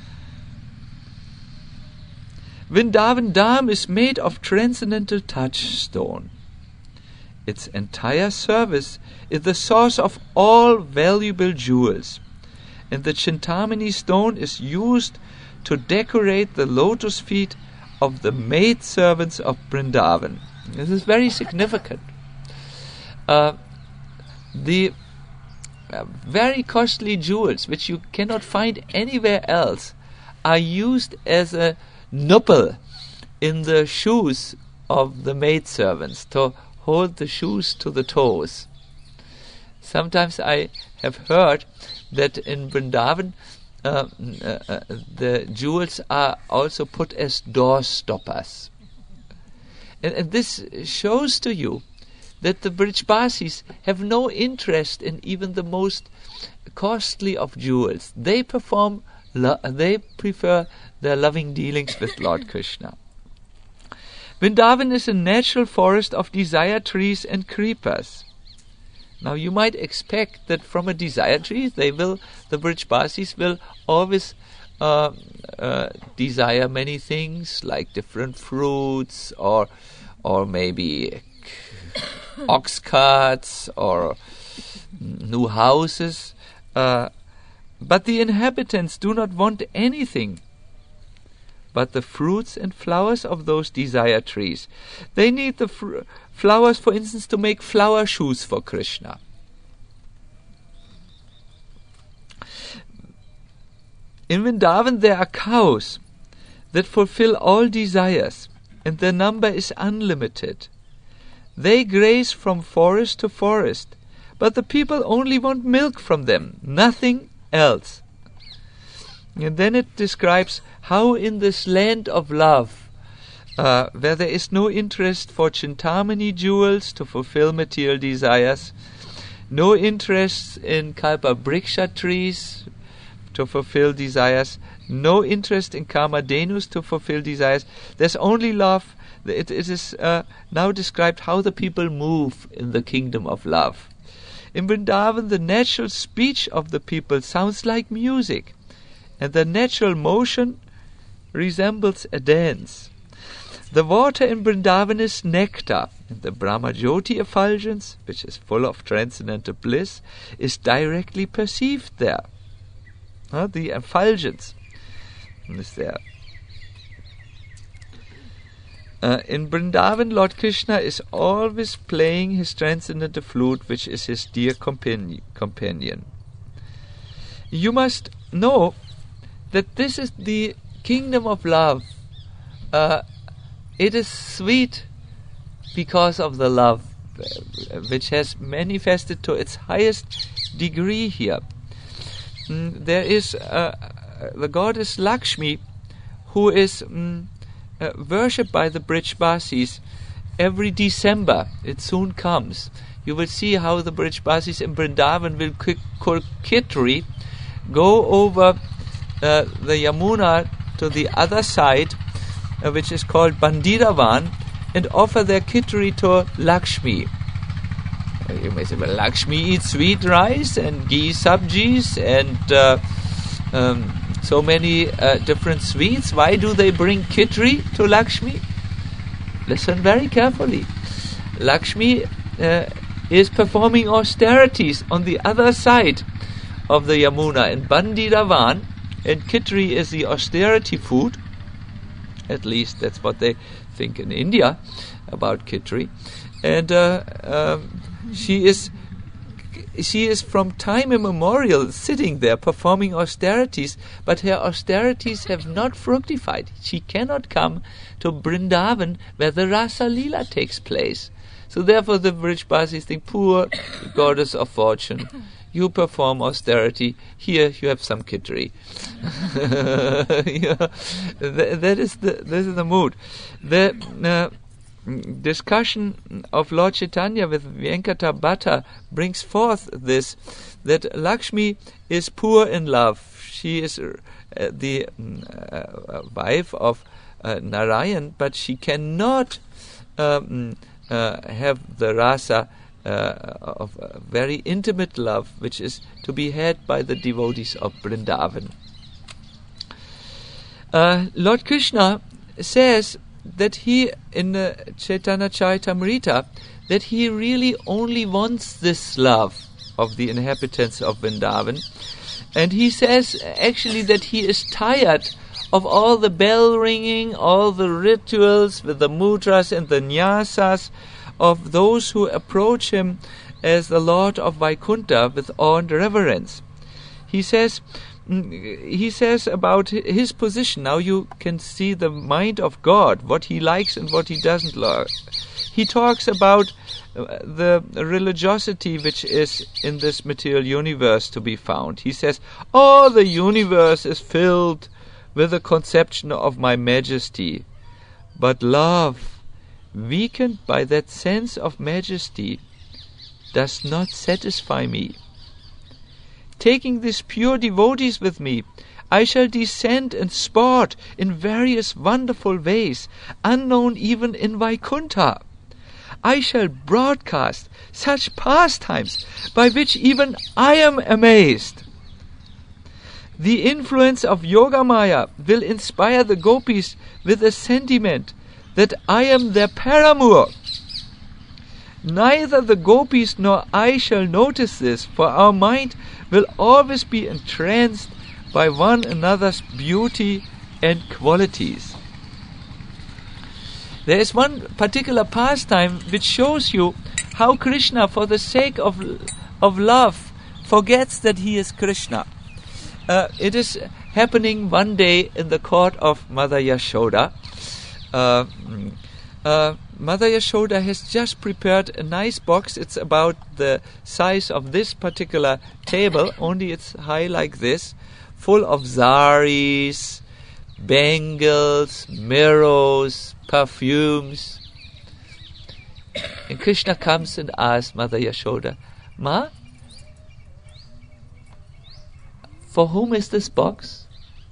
Vrindavan Dham is made of transcendental touchstone. Its entire service is the source of all valuable jewels, and the Chintamani stone is used to decorate the lotus feet of the maid servants of Vrindavan. This is very significant. uh, the uh, very costly jewels, which you cannot find anywhere else, are used as a nupple in the shoes of the maidservants to hold the shoes to the toes. Sometimes I have heard that in Vrindavan uh, uh, uh, the jewels are also put as door stoppers. And, and this shows to you that the Brijbasis have no interest in even the most costly of jewels. They perform, lo- they prefer their loving dealings with Lord Krishna. Vrindavan is a natural forest of desire trees and creepers. Now you might expect that from a desire tree, they will, the Brijbasis will always uh, uh, desire many things, like different fruits, or or maybe ox carts, or new houses. Uh, but the inhabitants do not want anything but the fruits and flowers of those desire trees. They need the fr- flowers, for instance, to make flower shoes for Krishna. In Vrindavan there are cows that fulfill all desires, and their number is unlimited. They graze from forest to forest, but the people only want milk from them, nothing else. And then it describes how in this land of love, uh, where there is no interest for Chintamani jewels to fulfill material desires, no interest in Kalpa-vriksha trees to fulfill desires, no interest in Kamadhenus to fulfill desires, there's only love. It, it is uh, now described how the people move in the kingdom of love. In Vrindavan, the natural speech of the people sounds like music, and the natural motion resembles a dance. The water in Vrindavan is nectar, and the Brahmajyoti effulgence, which is full of transcendental bliss, is directly perceived there. Uh, the effulgence is there. Uh, in Vrindavan, Lord Krishna is always playing his transcendental flute, which is his dear compani- companion. You must know that this is the kingdom of love. Uh, it is sweet because of the love uh, which has manifested to its highest degree here. Mm, there is uh, the goddess Lakshmi, who is mm, uh, worshipped by the Brijbasis every December. It soon comes. You will see how the Brijbasis in Vrindavan will call Kitri, go over Uh, the Yamuna to the other side, uh, which is called Bandiravan, and offer their kitri to Lakshmi. Uh, you may say, well, Lakshmi eats sweet rice and ghee sabjis and uh, um, so many uh, different sweets. Why do they bring kitri to Lakshmi? Listen very carefully. Lakshmi uh, is performing austerities on the other side of the Yamuna in Bandiravan. And kitri is the austerity food. At least that's what they think in India about kitri. And uh, um, she is she is from time immemorial sitting there performing austerities, but her austerities have not fructified. She cannot come to Vrindavan where the Rasa Leela takes place. So therefore the Brijbasis think, poor goddess of fortune, you perform austerity, here you have some kitri. yeah, that, that is the this is the mood. The uh, discussion of Lord Chaitanya with Venkata Bhatta brings forth this, that Lakshmi is poor in love. She is uh, the uh, wife of uh, Narayan, but she cannot um, uh, have the rasa Uh, of uh, very intimate love, which is to be had by the devotees of Vrindavan. Uh, Lord Krishna says that he, in uh, Chaitanya Charitamrita, that he really only wants this love of the inhabitants of Vrindavan. And he says actually that he is tired of all the bell ringing, all the rituals with the mudras and the nyasas, of those who approach him as the Lord of Vaikuntha with awe and reverence. He says, he says about his position. Now you can see the mind of God, what he likes and what he doesn't like. He talks about the religiosity which is in this material universe to be found. He says, all the universe is filled with a conception of my majesty, but love, weakened by that sense of majesty, does not satisfy me. Taking these pure devotees with me, I shall descend and sport in various wonderful ways, unknown even in Vaikuntha. I shall broadcast such pastimes by which even I am amazed. The influence of Yogamaya will inspire the gopis with a sentiment that I am their paramour. Neither the gopis nor I shall notice this, for our mind will always be entranced by one another's beauty and qualities. There is one particular pastime which shows you how Krishna, for the sake of of love, forgets that he is Krishna. Uh, it is happening one day in the court of Mother Yashoda. Uh, uh, Mother Yashoda has just prepared a nice box. It's about the size of this particular table, only it's high like this, full of saris, bangles, mirrors, perfumes. And Krishna comes and asks Mother Yashoda, Ma, for whom is this box?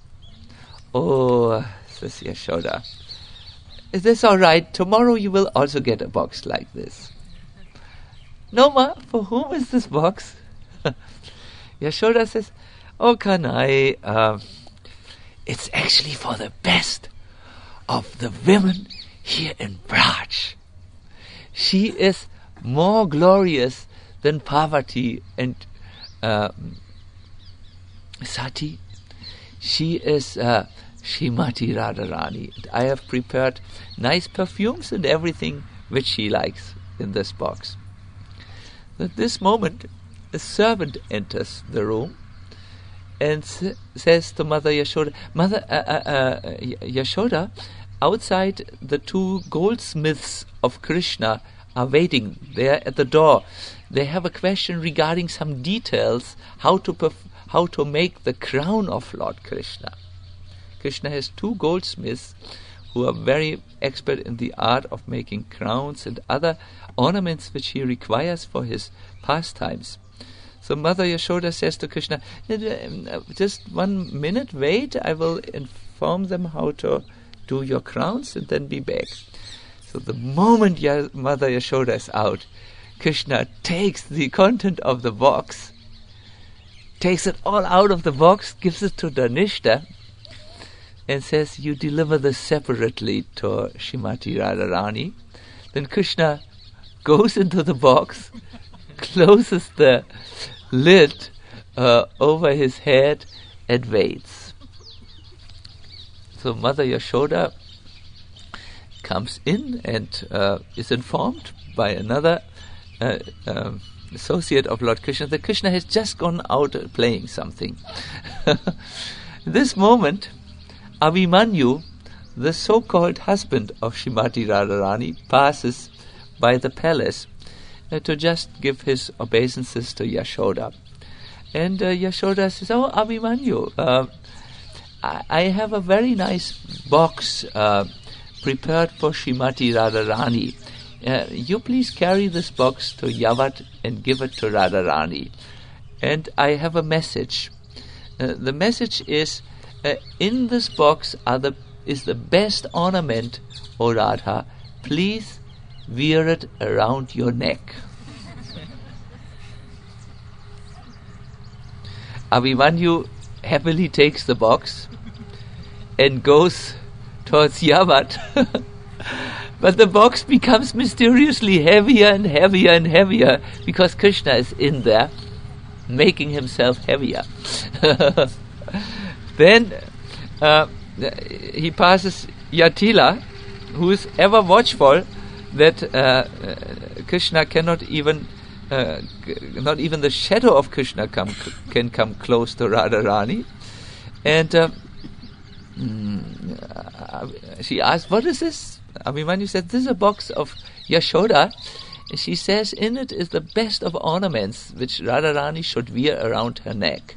Oh, says Yashoda, is this all right? Tomorrow you will also get a box like this. No, Ma, for whom is this box? Yashoda says, oh, Kanai, uh, it's actually for the best of the women here in Braj. She is more glorious than Parvati and uh, Sati. She is uh, Srimati Radharani. I have prepared nice perfumes and everything which she likes in this box. At this moment, a servant enters the room and s- says to Mother Yashoda, Mother uh, uh, uh, Yashoda, outside the two goldsmiths of Krishna are waiting there at the door. They have a question regarding some details, how to perf- how to make the crown of Lord Krishna. Krishna has two goldsmiths who are very expert in the art of making crowns and other ornaments which he requires for his pastimes. So Mother Yashoda says to Krishna, just one minute, wait, I will inform them how to do your crowns and then be back. So the moment ya- Mother Yashoda is out, Krishna takes the content of the box, takes it all out of the box, gives it to Dhanishta, and says, you deliver this separately to Srimati Radharani. Then Krishna goes into the box, closes the lid uh, over his head, and waits. So Mother Yashoda comes in and uh, is informed by another uh, uh, associate of Lord Krishna that Krishna has just gone out uh, playing something. This moment, Abhimanyu, the so-called husband of Srimati Radharani, passes by the palace uh, to just give his obeisances to Yashoda. And uh, Yashoda says, oh, Abhimanyu, uh, I, I have a very nice box uh, prepared for Srimati Radharani. Uh, you please carry this box to Yavat and give it to Radharani. And I have a message. Uh, the message is, uh, in this box are the is the best ornament, O Radha. Please wear it around your neck. Abhimanyu happily takes the box and goes towards Yavat. But the box becomes mysteriously heavier and heavier and heavier because Krishna is in there, making himself heavier. Then uh, he passes Yatila, who is ever watchful that uh, uh, Krishna cannot even, uh, g- not even the shadow of Krishna come c- can come close to Radharani. And uh, mm, she asked, "What is this?" Abhimanyu said, "This is a box of Yashoda." And she says, "In it is the best of ornaments which Radharani should wear around her neck."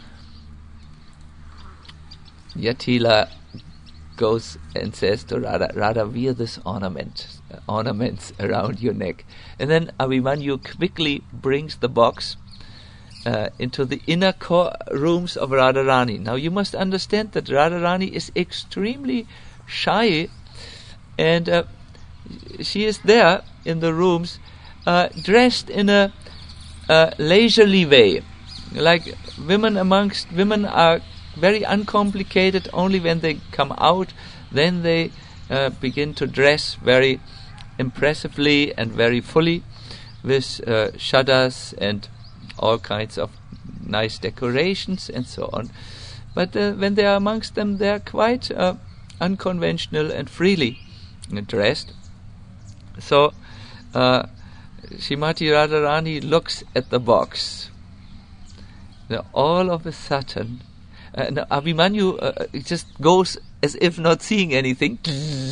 Yatila goes and says to Radha, "Radha, wear this ornament, uh, ornaments around your neck." And then Abhimanyu quickly brings the box uh, into the inner core rooms of Radharani. Now you must understand that Radharani is extremely shy, and uh, she is there in the rooms uh, dressed in a uh, leisurely way. Like women amongst women are very uncomplicated. Only when they come out, then they uh, begin to dress very impressively and very fully with uh, shadas and all kinds of nice decorations and so on. But uh, when they are amongst them, they are quite uh, unconventional and freely dressed. So uh, Srimati Radharani looks at the box. Now all of a sudden, uh, now Abhimanyu uh, just goes as if not seeing anything,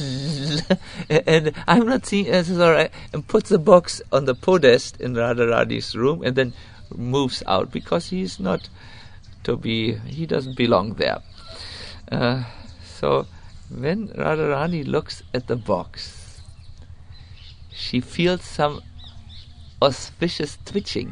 and I'm not seeing, uh, sorry, and puts the box on the podest in Radharani's room, and then moves out because he's not to be, he doesn't belong there. Uh, so when Radharani looks at the box, she feels some auspicious twitching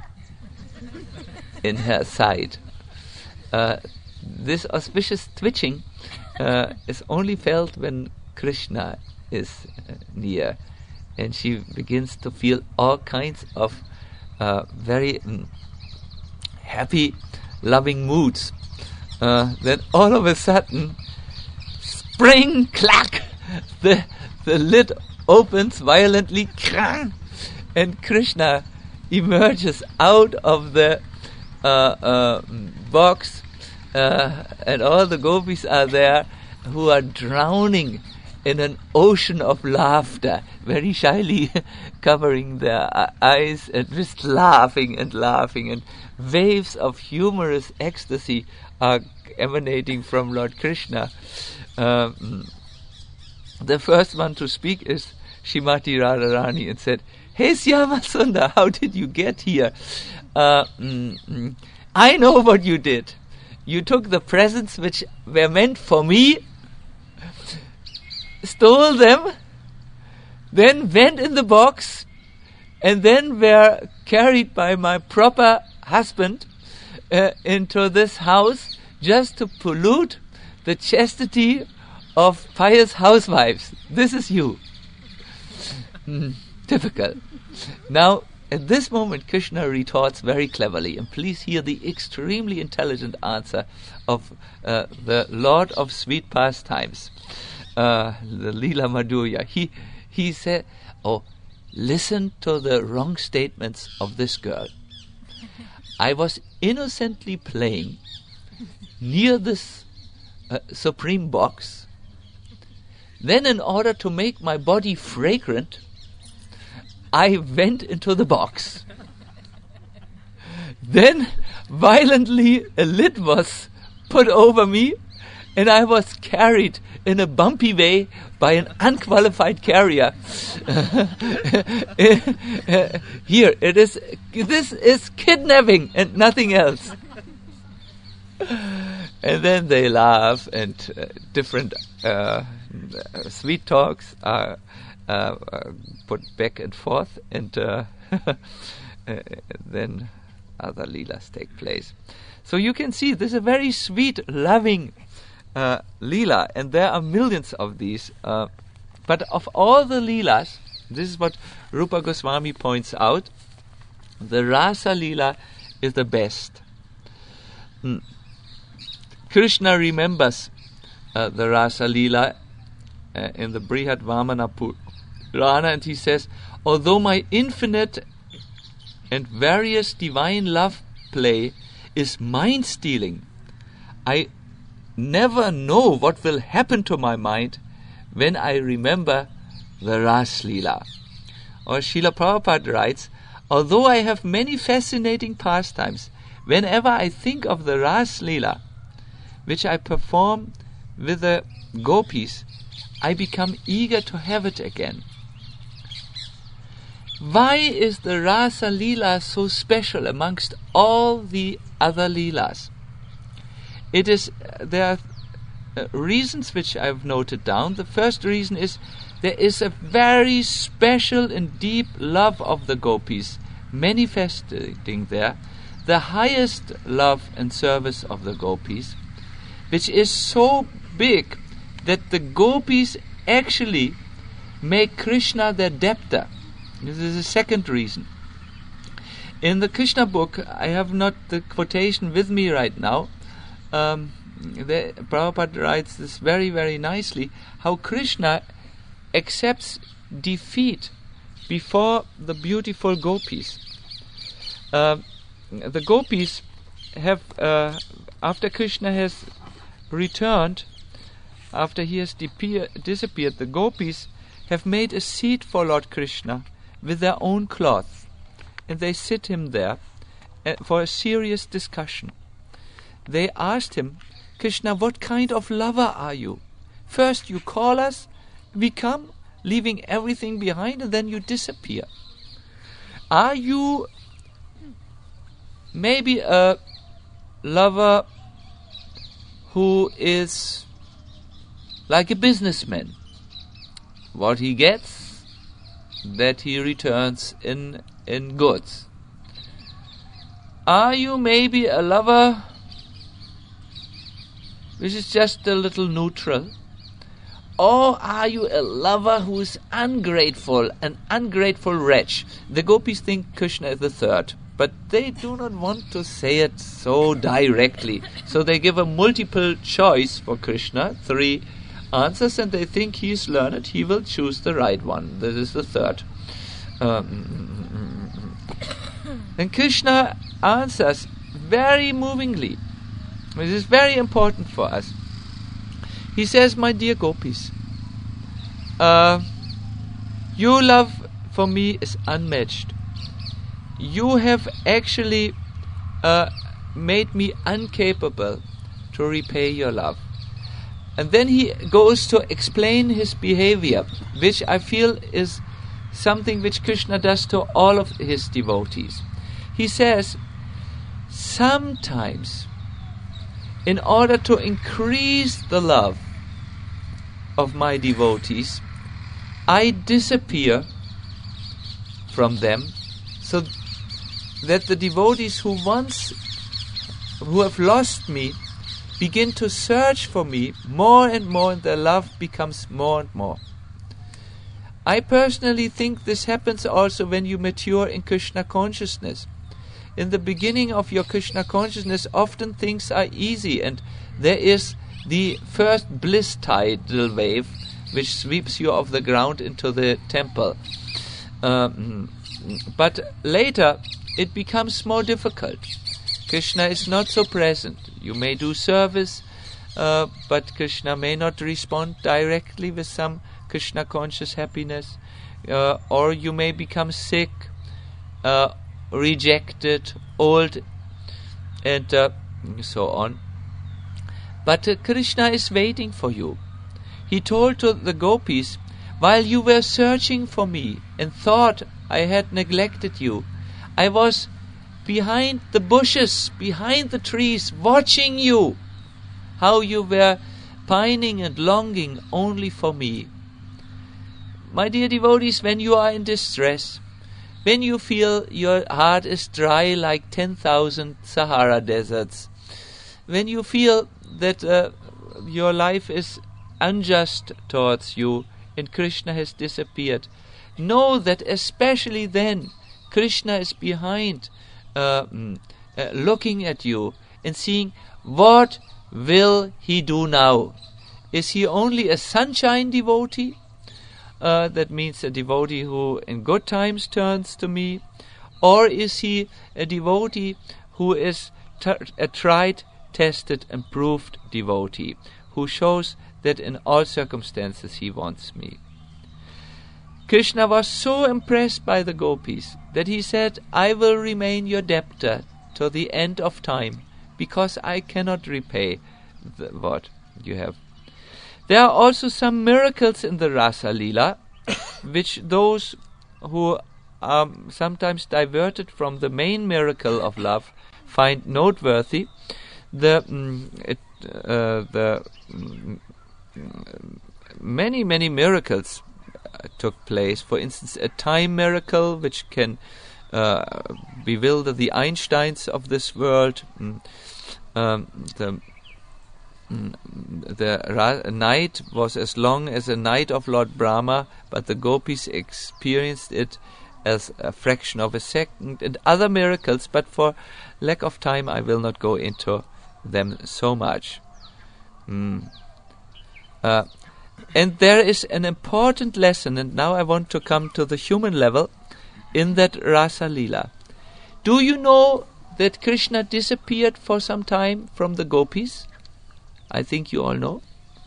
in her side. Uh, this auspicious twitching uh, is only felt when Krishna is uh, near, and she begins to feel all kinds of uh, very mm, happy, loving moods. Uh, then all of a sudden, spring, clack, the the lid opens violently, krang, and Krishna emerges out of the uh, uh, box, uh, and all the gopis are there, who are drowning in an ocean of laughter, very shyly covering their uh, eyes and just laughing and laughing, and waves of humorous ecstasy are emanating from Lord Krishna. Um, the first one to speak is Srimati Radharani, and said, "Hey Syama Sundar, how did you get here? Uh, mm, mm, I know what you did. You took the presents which were meant for me, stole them, then went in the box, and then were carried by my proper husband uh, into this house just to pollute the chastity of pious housewives. This is you." Mm, typical. Now, at this moment, Krishna retorts very cleverly, and please hear the extremely intelligent answer of uh, the Lord of Sweet Pastimes, uh, the Leela Madhurya. He he said, "Oh, listen to the wrong statements of this girl. I was innocently playing near this uh, supreme box. Then, in order to make my body fragrant, I went into the box. Then, violently, a lid was put over me, and I was carried in a bumpy way by an unqualified carrier." Here, it is. This is kidnapping and nothing else. And then they laugh, and uh, different uh, sweet talks are uh, uh, put back and forth, and uh, uh, then other leelas take place. So you can see this is a very sweet, loving uh, leela, and there are millions of these. Uh, but of all the leelas, this is what Rupa Goswami points out, the Rasa Leela is the best. Hmm. Krishna remembers uh, the Rasa Leela uh, in the Brihad Vamana Purana, and he says, "Although my infinite and various divine love play is mind-stealing, I never know what will happen to my mind when I remember the Ras Leela." or Srila Prabhupada writes, although I have many fascinating pastimes, whenever I think of the Ras Leela, which I perform with the gopis, I become eager to have it again. Why is the Rasa Leela so special amongst all the other Leelas? It is, there are uh, reasons which I've noted down. The first reason is there is a very special and deep love of the gopis manifesting there, the highest love and service of the gopis, which is so big that the gopis actually make Krishna their debtor. This is the second reason. In the Krishna book, I have not the quotation with me right now. Um, the, Prabhupada writes this very, very nicely, how Krishna accepts defeat before the beautiful gopis. Uh, the gopis have, uh, after Krishna has returned, after he has depear, disappeared, the gopis have made a seat for Lord Krishna with their own cloth, and they sit him there uh, for a serious discussion. They asked him, Krishna, what kind of lover are you? First you call us, we come, leaving everything behind, and then you disappear. Are you maybe a lover who is like a businessman? What he gets, that he returns in in goods. Are you maybe a lover which is just a little neutral? Or are you a lover who is ungrateful, an ungrateful wretch? The gopis think Krishna is the third, but they do not want to say it so directly. So they give a multiple choice for Krishna, three answers, and they think he is learned, he will choose the right one. This is the third. Um, and Krishna answers very movingly. This is very important for us. He says, my dear gopis, uh, your love for me is unmatched. You have actually uh, made me incapable to repay your love. And then he goes to explain his behavior, which I feel is something which Krishna does to all of his devotees. He says, sometimes, in order to increase the love of my devotees, I disappear from them, so that the devotees who once, who have lost me, begin to search for me more and more, and their love becomes more and more. I personally think this happens also when you mature in Krishna consciousness. In the beginning of your Krishna consciousness, often things are easy, and there is the first bliss tidal wave which sweeps you off the ground into the temple. Um, but later it becomes more difficult. Krishna is not so present. You may do service, uh, but Krishna may not respond directly with some Krishna conscious happiness, uh, or you may become sick, uh, rejected, old, and uh, so on. But uh, Krishna is waiting for you. He told to the gopis, while you were searching for me and thought I had neglected you, I was behind the bushes, behind the trees, watching you, how you were pining and longing only for me. My dear devotees, when you are in distress, when you feel your heart is dry like ten thousand Sahara deserts, when you feel that uh, your life is unjust towards you and Krishna has disappeared, know that especially then Krishna is behind, uh, uh, looking at you and seeing, what will he do now? Is he only a sunshine devotee? Uh, that means a devotee who in good times turns to me, or is he a devotee who is t- a tried, tested and proved devotee, who shows that in all circumstances he wants me? Krishna was so impressed by the gopis that he said, I will remain your debtor to the end of time, because I cannot repay the, what you have. There are also some miracles in the Rasa Leela, which those who are sometimes diverted from the main miracle of love find noteworthy. The mm, it, uh, the mm, many many miracles uh, took place. For instance, a time miracle which can uh, bewilder the Einsteins of this world. Mm, um, the mm, the ra- night was as long as a night of Lord Brahma, but the gopis experienced it as a fraction of a second, and other miracles, but for lack of time I will not go into them so much. Mm. Uh, and there is an important lesson, and now I want to come to the human level, in that Rasa Leela. Do you know that Krishna disappeared for some time from the gopis? I think you all know.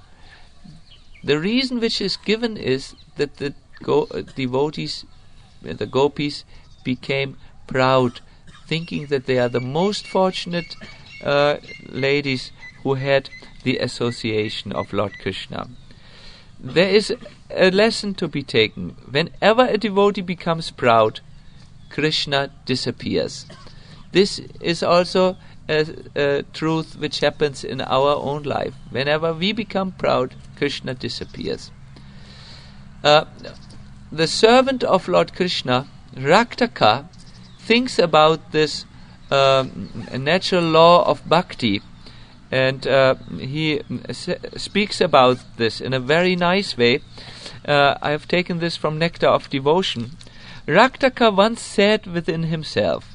The reason which is given is that the go- uh, devotees, uh, the gopis, became proud, thinking that they are the most fortunate uh, ladies who had the association of Lord Krishna. There is a lesson to be taken. Whenever a devotee becomes proud, Krishna disappears. This is also a, a truth which happens in our own life. Whenever we become proud, Krishna disappears. Uh, the servant of Lord Krishna, Raktaka, thinks about this um, natural law of bhakti, and uh, he s- speaks about this in a very nice way. Uh, I have taken this from Nectar of Devotion. Raktaka once said within himself,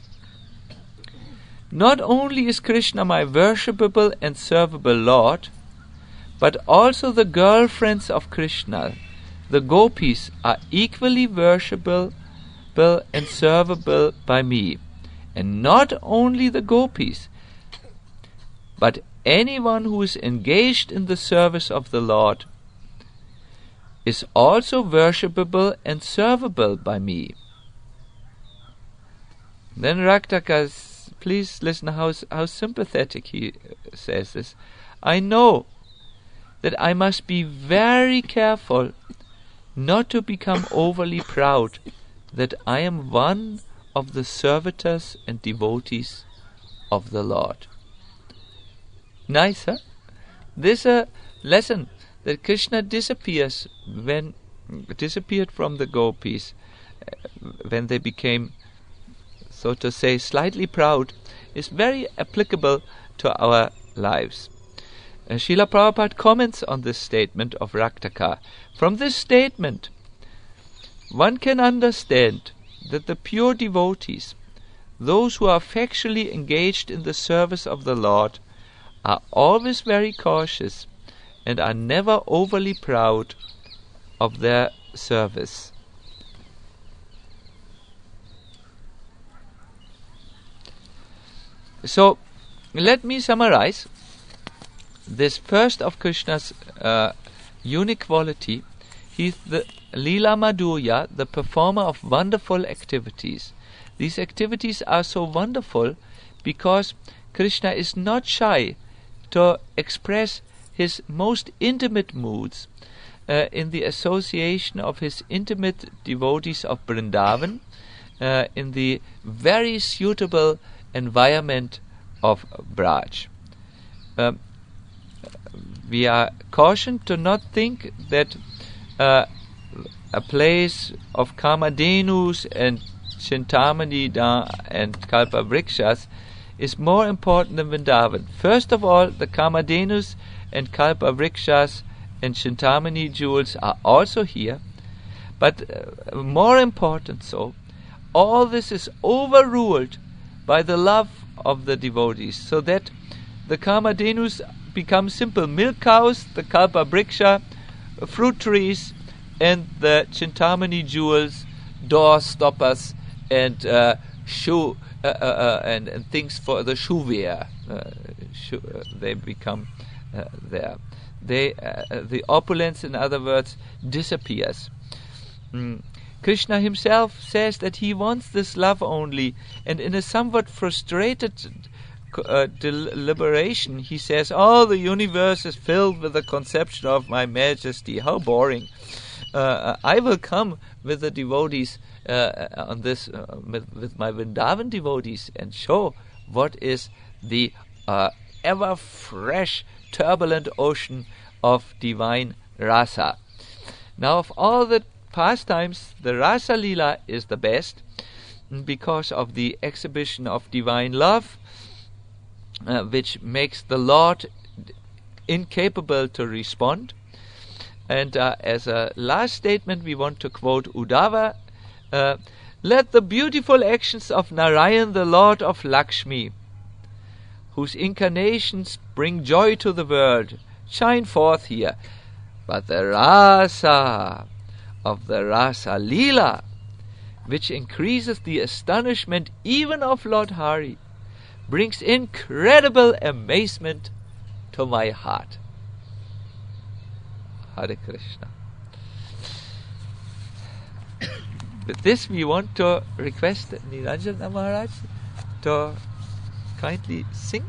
not only is Krishna my worshipable and servable Lord, but also the girlfriends of Krishna, the gopis, are equally worshipable and servable by me. And not only the gopis, but anyone who is engaged in the service of the Lord is also worshipable and servable by me. Then Raktaka, please listen how, how sympathetic he says this. I know that I must be very careful not to become overly proud that I am one of the servitors and devotees of the Lord. Nice, huh? This is a lesson that Krishna disappears when disappeared from the gopis uh, when they became, so to say, slightly proud, is very applicable to our lives. Uh, Srila Prabhupada comments on this statement of Raktaka. From this statement, one can understand that the pure devotees, those who are factually engaged in the service of the Lord, are always very cautious and are never overly proud of their service. So, let me summarize this first of Krishna's uh, unique quality. He's the Leela Madhurya, the performer of wonderful activities. These activities are so wonderful because Krishna is not shy to express his most intimate moods uh, in the association of his intimate devotees of Vrindavan, uh, in the very suitable environment of Braj. Um, we are cautioned to not think that uh, a place of Kamadhenus and Chintamani and Kalpavrikshas is more important than Vrindavan. First of all, the Kamadhenus and Kalpavrikshas and Chintamani jewels are also here, but uh, more important so, all this is overruled by the love of the devotees, so that the Kamadhenus become simple milk cows, the Kalpavriksha fruit trees, and the Chintamani jewels door stoppers and uh, shoe uh, uh, uh, and, and things for the shoe wear. Uh, shoe, uh, they become uh, there. They uh, the opulence, in other words, disappears. Mm. Krishna himself says that he wants this love only, and in a somewhat frustrated uh, deliberation, he says, all the universe is filled with the conception of my majesty. How boring. Uh, I will come with the devotees uh, on this, uh, with, with my Vrindavan devotees, and show what is the uh, ever fresh, turbulent ocean of divine rasa. Now, of all the pastimes, the Rasa Leela is the best because of the exhibition of divine love, uh, which makes the Lord incapable to respond. And uh, as a last statement, we want to quote Uddhava, uh, let the beautiful actions of Narayan, the Lord of Lakshmi, whose incarnations bring joy to the world, shine forth here. But the rasa of the Rasa Leela, which increases the astonishment even of Lord Hari, brings incredible amazement to my heart. Hare Krishna. With this, we want to request Niranjana Maharaj to kindly sing.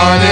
morning.